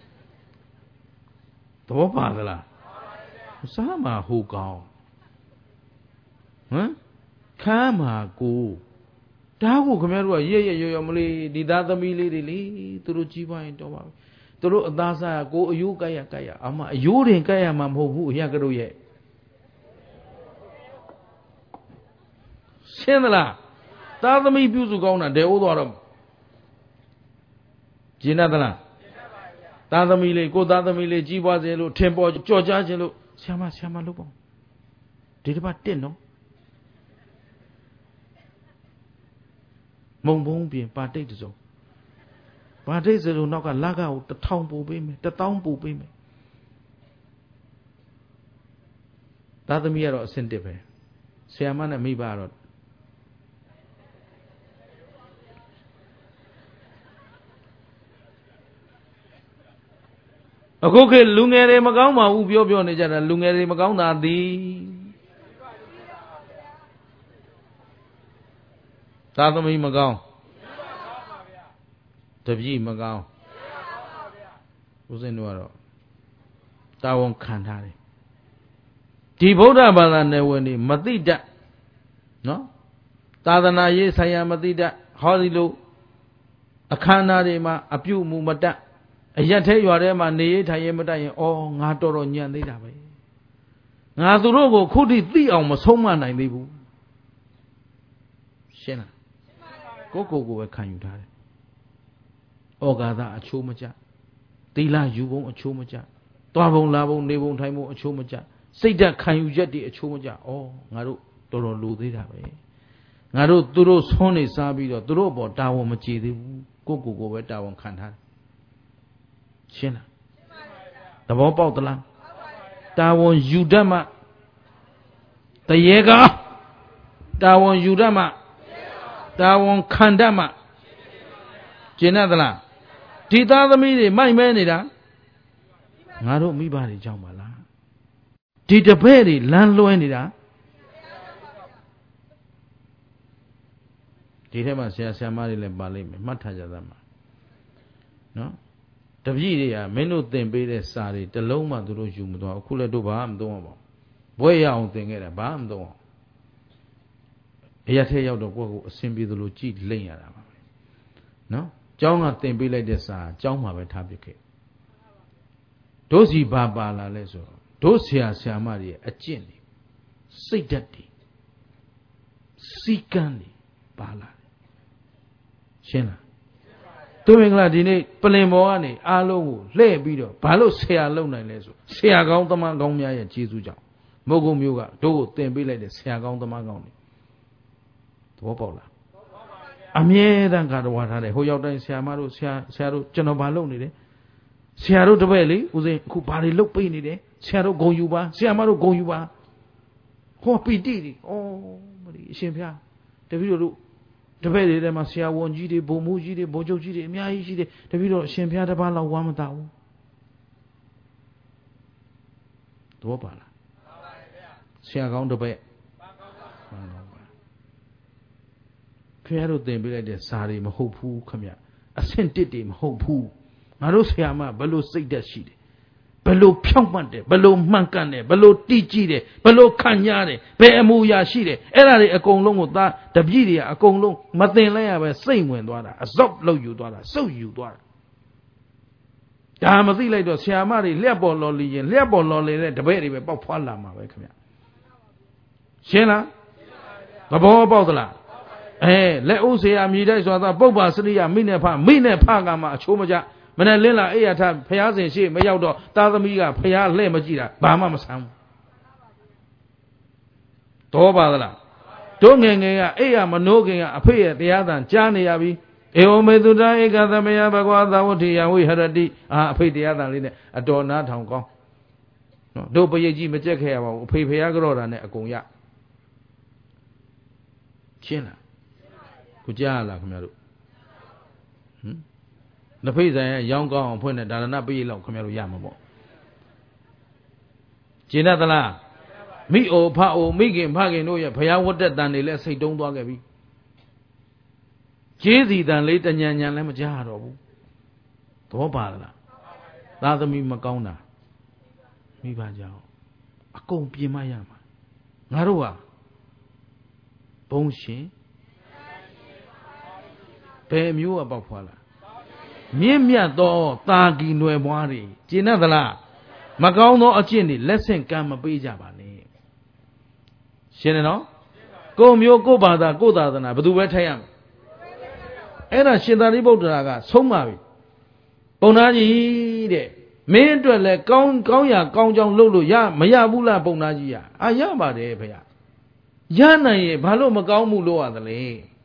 သဘောပါသလားစားမှာဟိုကောင်းဟမ်ခမ်းမှာကိုဒါကိုခင်ဗျားတို့ကရက်ရက်ရော်ရော်မလေးဒီသားသမီးလေးတွေလေသူတို့ကြီးပွားရင်တော့ပါသူတို့အသားစားကိုအယိုးကက်ရကက်ရအမအယိုးတင်ကက်ရမှာမဟုတ်ဘူးအရာကတို့ရဲ့ရှင်းသလားသားသမီးပြုစုကောင်းတာဒဲအိုးသွားတော့ကျင်းတတ်သလားသားသမီးလေးကိုသားသမီးလေးကြီးပွားစေလို့ထင်ပေါ်ကြော်ကြားခြင်းလို့ဆရာမဆရာမလုပ်ပါဒီတစ်ပတ်တက်နော်မုံဘုံပြင်ပါတိတ်တစုံပါတိတ်စလို့နောက်ကလကကိုတစ်ထောင်ပို့ပေးမယ်တစ်တောင်းပို့ပေးမယ်သားသမီးကတော့အဆင့်တစ်ပဲဆရာမနဲ့မိဘကတော့အခုခေတ်လူငယ်တွေမကောင်းပါဘူးပြောပြောနေကြတာလူငယ်တွေမကောင်းတာသည်သာသမီမကောင်းတပည့်မကောင်းဦးဇင်းတို့ကတော့တာဝန်ခံထားတယ်ဒီဗုဒ္ဓဘာသာနယ်ဝင်တွေမသိတတ်နော်သာသနာရေးဆိုင်ရာမသိတတ်ဟောဒီလိုအခမ်းအနားတွေမှာအပြုအမူမတတ်အရက်ထဲရွာထဲမှာနေရထိုင်ရမတတ်ရင်အော်ငါတော်တော်ညံ့သေးတာပဲငါသူတို့ကိုခုထိသိအောင်မဆုံးမနိုင်သေးဘူးရှင်းလားကိုကိုကိုပဲခံယူထားတယ်ဩဃာသအချိုးမကျသီလယူပုံအချိုးမကျသွားပုံလာပုံနေပုံထိုင်ပုံအချိုးမကျစိတ်ဓာတ်ခံယူချက်တွေအချိုးမကျဩငါတို့တော်တော်လိုသေးတာပဲငါတို့သူတို့ဆွန်းနေစားပြီးတော့သူတို့ဘောတာဝန်မကြည်သေးဘူးကိုကိုကိုပဲတာဝန်ခံထားတယ်ရှင်းလားသဘောပေါက်သလားတာဝန်ယူတတ်မှတရေကတာဝန်ယူတတ်မှတာဝန်ခံတတ်မှကျင်တတ်သလားဒီသားသမီးတွေမိုက်မဲနေတာငါတို့မိဘတွေကြောင့်ပါလားဒီတပည့်တွေလမ်းလွဲနေတာဒီထဲမှာဆရာဆရာမတွေလည်းပါလိမ့်မယ်မှတ်ထားကြသမှာနော်တပည့်တွေကမင်းတို့သင်ပေးတဲ့စာတွေတလုံးမှသူတို့ယူမသွားအခုလည်းတို့ဘာမှမသုံးအောင်ပါဘွဲရအောင်သင်ခဲ့တာဘာမှမသုံးအောင်အရာထဲရောက်တော့ကိုယ့်ကိုအစဉ်ပြေသလိုကြည်လိမ့်ရတာပါပဲနော်ကျောင်းကသင်ပေးလိုက်တဲ့စာကျောင်းမှာပဲထားပစ်ခဲ့တို့စီဘာပါလာလဲဆိုတော့တို့ဆရာဆရာမတွေရဲ့အကျင့်တွေစိတ်ဓာတ်တွေစီကံတွေပါလာတယ်ရှင်းလားသူမင်္ဂလာဒီနေ့ပလင်ပေါ်ကနေအားလုံးကိုလှည့်ပြီးတော့ဘာလို့ဆရာလုံနိုင်လဲဆိုဆရာကောင်းသမားကောင်းများရဲ့ကျေးဇူးကြောင့်မုတ်ကုတ်မျိုးကတို့ကိုသင်ပေးလိုက်တဲ့ဆရာကောင်းသမားကောင်းတွေသဘောပေါက်လားအမြဲတမ်းကာတော်ဝါထားတယ်ဟိုရောက်တိုင်းဆရာမတို့ဆရာဆရာတို့ကျွန်တော်ဘာလုပ်နေလဲဆရာတို့တပည့်လေဦးစင်အခုဘာတွေလုပ်ပေးနေတယ်ဆရာတို့ဂုံယူပါဆရာမတို့ဂုံယူပါဟောပီတိတွေဩမလီအရှင်ဖျားတပည့်တို့တပည့်တွေထဲမှာဆရာဝန်ကြီးတွေဘုံမူကြီးတွေဘုံချုပ်ကြီးတွေအများကြီးရှိတယ်တပည့်တို့အရှင်ဖျားတစ်ပါးလောက်ဝမ်းမသာဘူးသဘောပါလားဆရာကောင်းတပည့်ဖျားတို့သင်ပေးလိုက်တဲ့စာတွေမဟုတ်ဘူးခမရအဆင့်တစ်တွေမဟုတ်ဘူးငါတို့ဆရာမဘယ်လိုစိတ်ဓာတ်ရှိတယ်ဘယ်လိုဖြောင့်မတ်တယ်ဘယ်လိုမှန်ကန်တယ်ဘယ်လိုတိကျတယ်ဘယ်လိုခံရတယ်ဘယ်အမှုရာရှိတယ်အဲ့ဒါတွေအကုန်လုံးကိုသားတပည့်တွေကအကုန်လုံးမသင်လိုက်ရပဲစိတ်ဝင်သွားတာအစော့လောက်ယူသွားတာစုပ်ယူသွားတာဒါမသိလိုက်တော့ဆရာမတွေလျှက်ပေါ်လော်လီရင်လျှက်ပေါ်လော်လေတဲ့တပည့်တွေပဲပေါက်ဖွာလာမှာပဲခင်ဗျရှင်းလားသဘောပေါက်သလားအဲလက်ဥဆရာမြည်တိုက်ဆိုတာပုပ္ပါစရိယမိနဲ့ဖမိနဲ့ဖကမှအချိုးမကျမနဲ့လင်းလာအိယာထဖျားစင်ရှိမရောက်တော့သားသမီးကဖျားလှဲ့မကြည့်တာဘာမှမဆန်းဘူးတော့ပါသလားတို့ငယ်ငယ်ကအိယာမနိုးခင်ကအဖေရဲ့တရားသံကြားနေရပြီဧဝမေတုတဧကသမယဘဂဝါသဝတ္ထိယဝိဟရတိအာအဖေတရားသံလေးနဲ့အတော်နားထောင်ကောင်းနော်တို့ပရိတ်ကြီးမကြက်ခဲ့ရပါဘူးအဖေဖျားကြောတာနဲ့အကုန်ရရှင်းလားကိုကြားလားခင်ဗျားတို့ဟမ်လက်ဖိတ်ဆိုင်ရရောင်းကောင်းအောင်ဖွင့်တဲ့ဒါရဏပိယလောက်ခင်ဗျားတို့ရမှာပေါ့ကျင်တတ်သလားမိအိုဖအိုမိခင်ဖခင်တို့ရဲ့ဘုရားဝတ်တဲ့တန်တွေလည်းစိတ်တုံးသွားခဲ့ပြီကျေးစီတန်လေးတညံညံလည်းမကြားတော့ဘူးဘောပါလားသားသမီးမကောင်းတာမိဘကြောင့်အကုန်ပြင်မရမှာငါတို့ဟာဘုံရှင်ဘယ်မျိုးအပေါက်ဖွာလားမြင့်မြတ်သောတာကီနွယ်မွားတွေကျင့်သလားမကောင်းသောအကျင့်တွေလက်ဆင့်ကမ်းမပေးကြပါနဲ့ရှင်းတယ်နော်ကိုမျိုးကိုဘာသာကိုသာသနာဘယ်သူပဲထိုက်ရမယ်အဲ့ဒါရှင်သာရိပုတ္တရာကဆုံးပါပြီပုံနာကြီးတဲ့မင်းအတွက်လည်းကောင်းကောင်းရာကောင်းကြောင်းလုပ်လို့ရမရဘူးလားပုံနာကြီးရအာရပါတယ်ဖေရနိုင်ရဲ့ဘာလို့မကောင်းမှုလို့ရသလဲ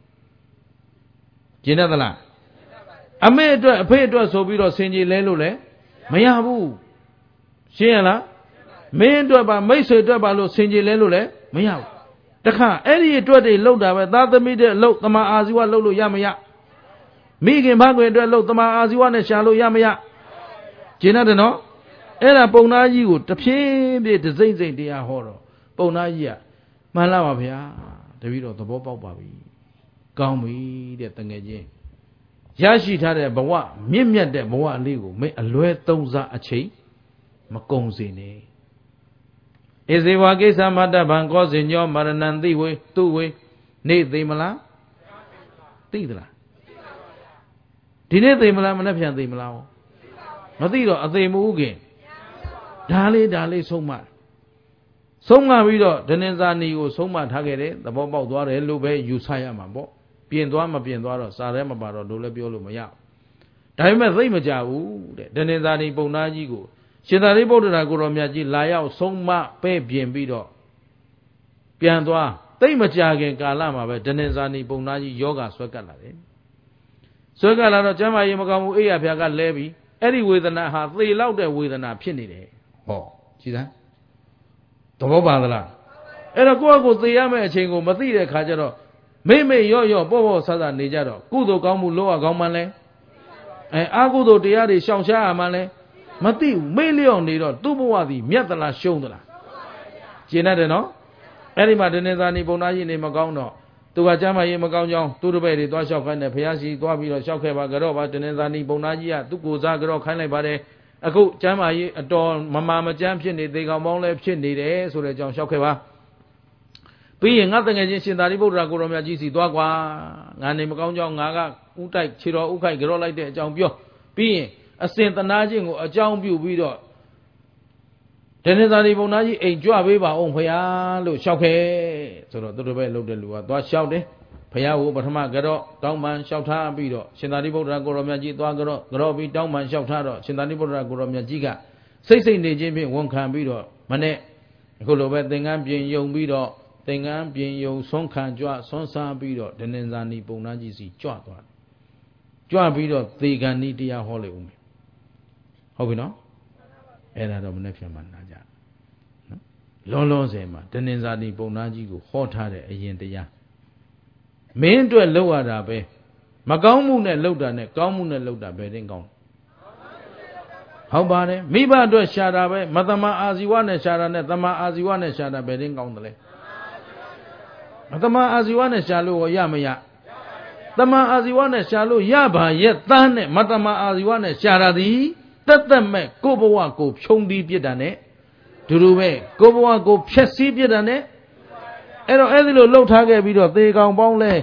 ကျင်တတ်သလားအမေအတွက်အဖေအတွက်ဆိုပြီးတော့ဆင်ကြီးလဲလို့လည်းမရဘူးရှင်းရလားမင်းအတွက်ပါမိတ်ဆွေအတွက်ပါလို့ဆင်ကြီးလဲလို့လည်းမရဘူးတခါအဲ့ဒီအတွက်တွေလောက်တာပဲသားသမီးတဲ့အလုပ်တမန်အာဇီဝလုပ်လို့ရမရမိခင်ဖခင်အတွက်လို့တမန်အာဇီဝနဲ့ရှာလို့ရမရကျင်တတ်တယ်နော်အဲ့ဒါပုံနာကြီးကိုတဖြည်းဖြည်းဒစိမ့်စိမ့်တရားဟောတော့ပုံနာကြီးကမှန်လားပါဗျာတပည့်တော်သဘောပေါက်ပါပြီကောင်းပြီတဲ့တငယ်ချင်းရရှိထားတဲ့ဘဝမြင့်မြတ်တဲ့ဘဝလေးကိုမင်းအလွဲသုံးစားအချိန်မကုန်စေနဲ့ဧဇေဝကိစ္စမတ္တဗံကောဇင်ညောမရဏံသိဝေသူဝေနေသိမလားသိသလားဒီနေ့သိမလားမနေ့ပြန်သိမလားမသိတော့အသိမဟုတ်ခင်ဒါလေးဒါလေးဆုံးမဆုံးမပြီးတော့ဒနင်္ဇာနီကိုဆုံးမထားခဲ့တယ်သဘောပေါက်သွားတယ်လို့ပဲယူဆရမှာပေါ့ပြင်သွားမပြင်သွားတော့စာထဲမပါတော့တို့လည်းပြောလို့မရဘူးဒါပေမဲ့သိမကြဘူးတဲ့ဒနင်္ဇာနီပုံနာကြီးကိုရှင်သာရိပုတ္တရာကိုရောမြတ်ကြီးလာရောက်ဆုံးမပဲ့ပြင်ပြီးတော့ပြန်သွားသိမကြခင်ကာလမှာပဲဒနင်္ဇာနီပုံနာကြီးယောဂဆွဲကပ်လာတယ်ဆွဲကပ်လာတော့ကျမ်းမာရေးမကောင်းဘူးအိယာဖျားကလဲပြီးအဲ့ဒီဝေဒနာဟာသေလောက်တဲ့ဝေဒနာဖြစ်နေတယ်ဟောကြည်သားသဘောပါသလားအဲ့တော့ကိုယ့်အကိုသေရမယ့်အချိန်ကိုမသိတဲ့ခါကျတော့မိမိရော့ရော့ပေါ့ပေါ့ဆဆနေကြတော့ကုသိုလ်ကောင်းမှုလို့ရကောင်းမှလဲအဲအကုသိုလ်တရားတွေရှောင်ရှားရမှလဲမသိဘူးမေ့လျော့နေတော့သူ့ဘဝသည်မြတ်သလားရှုံးသလားကျင်တတ်တယ်နော်အဲ့ဒီမှာဒနေသာနီပုံနာကြီးနေမကောင်းတော့သူကကျမ်းမာရေးမကောင်းကြောင်းသူ့တပည့်တွေသွားလျှောက်ခိုင်းတယ်ဘုရားရှိသွားပြီးတော့လျှောက်ခဲ့ပါကြတော့ပါဒနေသာနီပုံနာကြီးကသူ့ကိုယ်စားကြတော့ခိုင်းလိုက်ပါတယ်အခုကျမ်းမာရေးအတော်မမာမကျမ်းဖြစ်နေသေးကောင်ပေါင်းလည်းဖြစ်နေတယ်ဆိုတဲ့အကြောင်းလျှောက်ခဲ့ပါပြီးရင်ငါတငယ်ချင်းရှင်သာရိပုတ္တရာကိုရောမြတ်ကြီးစီသွားကွာငါနေမကောင်းကြောင်းငါကဥတိုက်ခြေတော်ဥခိုက်ကြောလိုက်တဲ့အကြောင်းပြောပြီးရင်အစဉ်တနာခြင်းကိုအကြောင်းပြုပြီးတော့ဒနေသာရီပုံနာကြီးအိမ်ကြွပေးပါအောင်ဖရာလို့လျှောက်ခဲ့ဆိုတော့သူတို့ပဲလှုပ်တဲ့လူကသွားလျှောက်တယ်ဖရာကိုပထမကြောတောင်းပန်လျှောက်ထားပြီးတော့ရှင်သာရိပုတ္တရာကိုရောမြတ်ကြီးသွားကြောကြောပြီးတောင်းပန်လျှောက်ထားတော့ရှင်သာရိပုတ္တရာကိုရောမြတ်ကြီးကစိတ်စိတ်နေခြင်းဖြင့်ဝန်ခံပြီးတော့မနဲ့အခုလိုပဲသင်္ကန်းပြင်ယုံပြီးတော့သင်္ကန်းပြင်ယုံဆုံးခံကြွဆွန်းစားပြီးတော့ဒနေသာနီပုံနာကြီးစီကြွသွားတယ်ကြွပြီးတော့သေကံဤတရားဟောလေဦးမယ်ဟုတ်ပြီနော်အဲ့ဒါတော့မနေ့ပြန်မှနာကြနော်လောလောဆယ်မှာတနင်္သာရီပုံနာကြီးကိုဟောထားတဲ့အရင်တရားမင်းအတွက်လှုပ်ရတာပဲမကောင်းမှုနဲ့လှုပ်တာနဲ့ကောင်းမှုနဲ့လှုပ်တာပဲတင်းကောင်းဟုတ်ပါတယ်မိဘအတွက်ရှာတာပဲမတမအာဇီဝနဲ့ရှာတာနဲ့တမအာဇီဝနဲ့ရှာတာပဲတင်းကောင်းတယ်လေမတမအာဇီဝနဲ့ရှာလို့ရမရတမအာဇီဝနဲ့ရှာလို့ရပါရဲ့တန်းနဲ့မတမအာဇီဝနဲ့ရှာတာသည်တက်တက်မဲ့ကိုဘဝကိုဖြုံးပြီးပြစ်တာနဲ့ဒူဒူပဲကိုဘဝကိုဖျက်ဆီးပြစ်တာနဲ့အဲ့တော့အဲ့ဒီလိုလှုပ်ထားခဲ့ပြီးတော့သေကောင်ပေါင်းလဲ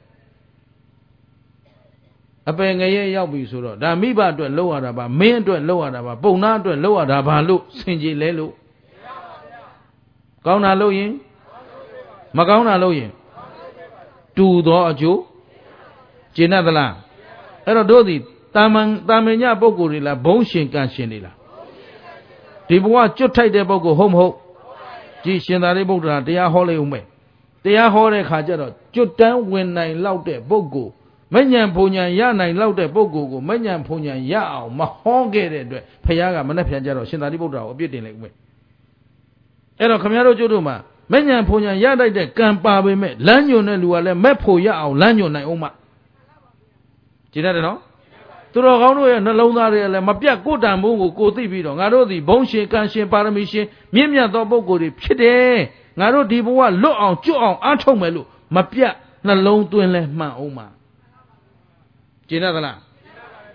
အပယ်ငရဲရောက်ပြီဆိုတော့ဒါမိဘအတွက်လှုပ်ရတာပါမင်းအတွက်လှုပ်ရတာပါပုံနာအတွက်လှုပ်ရတာပါလို့ဆင်ခြင်လဲလို့ကောင်းတာလှုပ်ရင်မကောင်းတာလှုပ်ရင်တူသောအကျိုးကျင့်တတ်သလားအဲ့တော့တို့သည်တာမန်တာမင်ညပုဂ္ဂိုလ်တွေလားဘုံရှင်ကံရှင်တွေလားဒီဘဝကျွတ်ထိုက်တဲ့ပုဂ္ဂိုလ်ဟုတ်မဟုတ်ကြည်ရှင်သာရိပုတ္တရာတရားဟောလိုက်ဦးမယ်တရားဟောတဲ့ခါကျတော့ကျွတ်တန်းဝင်နိုင်လောက်တဲ့ပုဂ္ဂိုလ်မဉ္ဇဉ်ဘုံဉ္ဇဉ်ရနိုင်လောက်တဲ့ပုဂ္ဂိုလ်ကိုမဉ္ဇဉ်ဘုံဉ္ဇဉ်ရအောင်မဟောခဲ့တဲ့အတွက်ဖခင်ကမနဲ့ပြန်ကြတော့ရှင်သာရိပုတ္တရာကိုအပြစ်တင်လိုက်ဦးမယ်အဲ့တော့ခမရတို့ကျွတ်တို့မှာမဉ္ဇဉ်ဘုံဉ္ဇဉ်ရလိုက်တဲ့ကံပါပေမဲ့လမ်းညွန်တဲ့လူကလည်းမဲ့ဖို့ရအောင်လမ်းညွန်နိုင်အောင်မကြည်ရတယ်နော်သူတော်ကောင်းတို့ရဲ့နှလုံးသားတွေလည်းမပြတ်ကိုယ်တန်ဖို့ကိုကိုသိပြီးတော့ငါတို့သည်ဘုံရှင်ကံရှင်ပါရမီရှင်မြင့်မြတ်သောပုဂ္ဂိုလ်တွေဖြစ်တယ်ငါတို့ဒီဘဝလွတ်အောင်ကျွတ်အောင်အားထုတ်မယ်လို့မပြတ်နှလုံးသွင်းလဲမှန်အောင်ပါကျင်ရသလား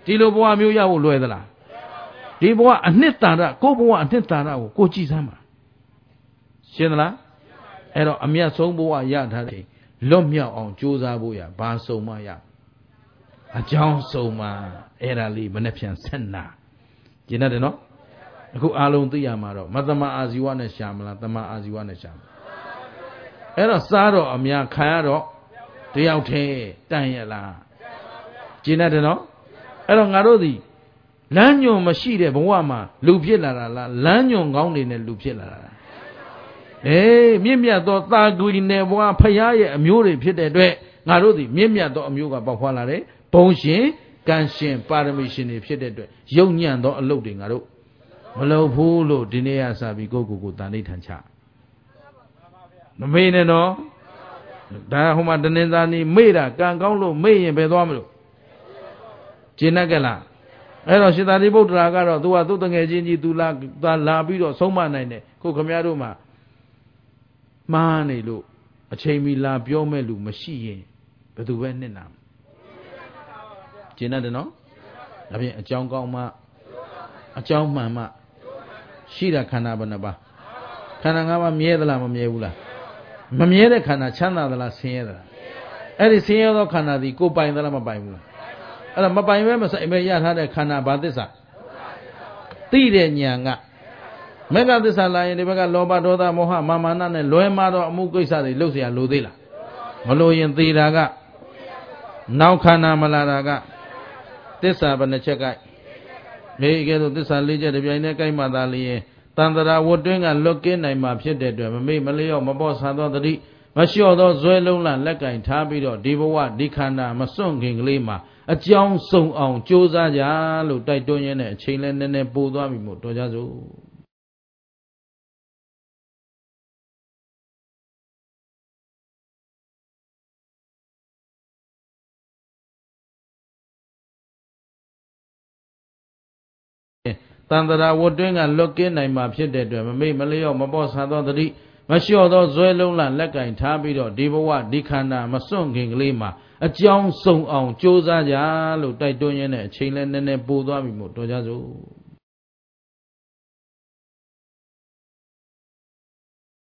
ဒီလိုဘဝမျိုးရဖို့လွယ်သလားဒီဘဝအနှစ်သာရကိုဘဝအနှစ်သာရကိုကိုကြည်စမ်းပါရှင်းသလားအဲ့တော့အမြတ်ဆုံးဘဝရထားတယ်လွတ်မြောက်အောင်ကြိုးစားဖို့ရဘာစုံမရအကြောင်းစုံမအဲ့ဒါလေးမနှက်ဖြန်ဆက်နာကျင်တတ်တယ်နော်အခုအားလုံးသိရမှာတော့မသမအာဇီဝနဲ့ရှာမလားသမအာဇီဝနဲ့ရှာမလားအဲ့တော့စားတော့အများခံရတော့တယောက်တည်းတန်ရလားကျင်တတ်တယ်နော်အဲ့တော့ငါတို့ဒီလမ်းညွန်မရှိတဲ့ဘဝမှာလူဖြစ်လာတာလားလမ်းညွန်ကောင်းနေနဲ့လူဖြစ်လာတာအေးမြင့်မြတ်သောသာဂွေနယ်ဘဝဖရာရဲ့အမျိုးတွေဖြစ်တဲ့အတွက်ငါတို့ဒီမြင့်မြတ်သောအမျိုးကပေါက်ဖွာလာတယ်ဘုံရှင်ကံရှင်ပါရမီရှင်တွေဖြစ်တဲ့အတွက်ယုံညံ့သောအလုပ်တွေငါတို့မလုပ်ဘူးလို့ဒီနေ့ရစပြီးကိုကိုကိုတန်ဋိဌာန်ချမမေ့နဲ့နော်ဒါဟိုမှာတနင်္သာနီမေ့တာကံကောင်းလို့မေ့ရင်ဘယ်သွားမလို့ကျင်တတ်ကြလားအဲ့တော့ရှင်သာရိပုတ္တရာကတော့သူကသူ့တငယ်ချင်းကြီးသူလာလာပြီးတော့ဆုံးမနိုင်တယ်ခုခမရတို့မှာမှားနေလို့အချိန်မီလာပြောမဲ့လူမရှိရင်ဘယ်သူပဲနှစ်နာကျင်တတ်တယ်နော်ဒါဖြင့်အကြောင်းကောင်းမှအကြောင်းမှန်မှရှိတာခန္ဓာဘယ်နှပါခန္ဓာငါးပါးမြဲသလားမမြဲဘူးလားမမြဲတဲ့ခန္ဓာချမ်းသာသလားဆင်းရဲသလားအဲ့ဒီဆင်းရဲသောခန္ဓာသည်ကိုယ်ပိုင်သလားမပိုင်ဘူးလားအဲ့ဒါမပိုင်ပဲမဆိုင်ပဲရထားတဲ့ခန္ဓာဘာသစ္စာသိတဲ့ဉာဏ်ကမေဃသစ္စာလာရင်ဒီဘက်ကလောဘဒေါသမောဟမာမာနနဲ့လွဲမှားတော့အမှုကိစ္စတွေလုပ်เสียလိုသေးလားမလို့ရင်သေတာကနောက်ခန္ဓာမလာတာကသစ္စာဘယ်နှချက်ကဲမေကဲတော့သစ္စာလေးချက်တပြိုင်တည်းကိုက်မှသာလျင်တန်တရာဝတ်တွင်းကလွတ်ကင်းနိုင်မှာဖြစ်တဲ့အတွက်မမေ့မလျော့မပေါ့ဆာသောတတိမလျှော့သောဇွဲလုံးလလက်ကင်ထားပြီးတော့ဒီဘဝဒီခန္ဓာမစွန့်ခင်ကလေးမှာအကြောင်းစုံအောင်ကြိုးစားကြလို့တိုက်တွန်းရင်းနဲ့အချိန်လည်းနည်းနည်းပိုသွားပြီမို့တော်ကြစို့တန်တရာဝတ်တွင်းကလွတ်ကင်းနိုင်မှာဖြစ်တဲ့အတွက်မမေ့မလျော့မပေါ့ဆာသောတတိမလျှော့သောဇွဲလုံးလလက်ကင်ထားပြီးတော့ဒီဘဝဒီခန္ဓာမစွန့်ခင်ကလေးမှာအကြောင်းစုံအောင်ကြိုးစားကြလို့တိုက်တွန်းရင်းနဲ့အချိန်လည်းနည်းနည်းပိုသွားပြီမို့တော်ကြစို့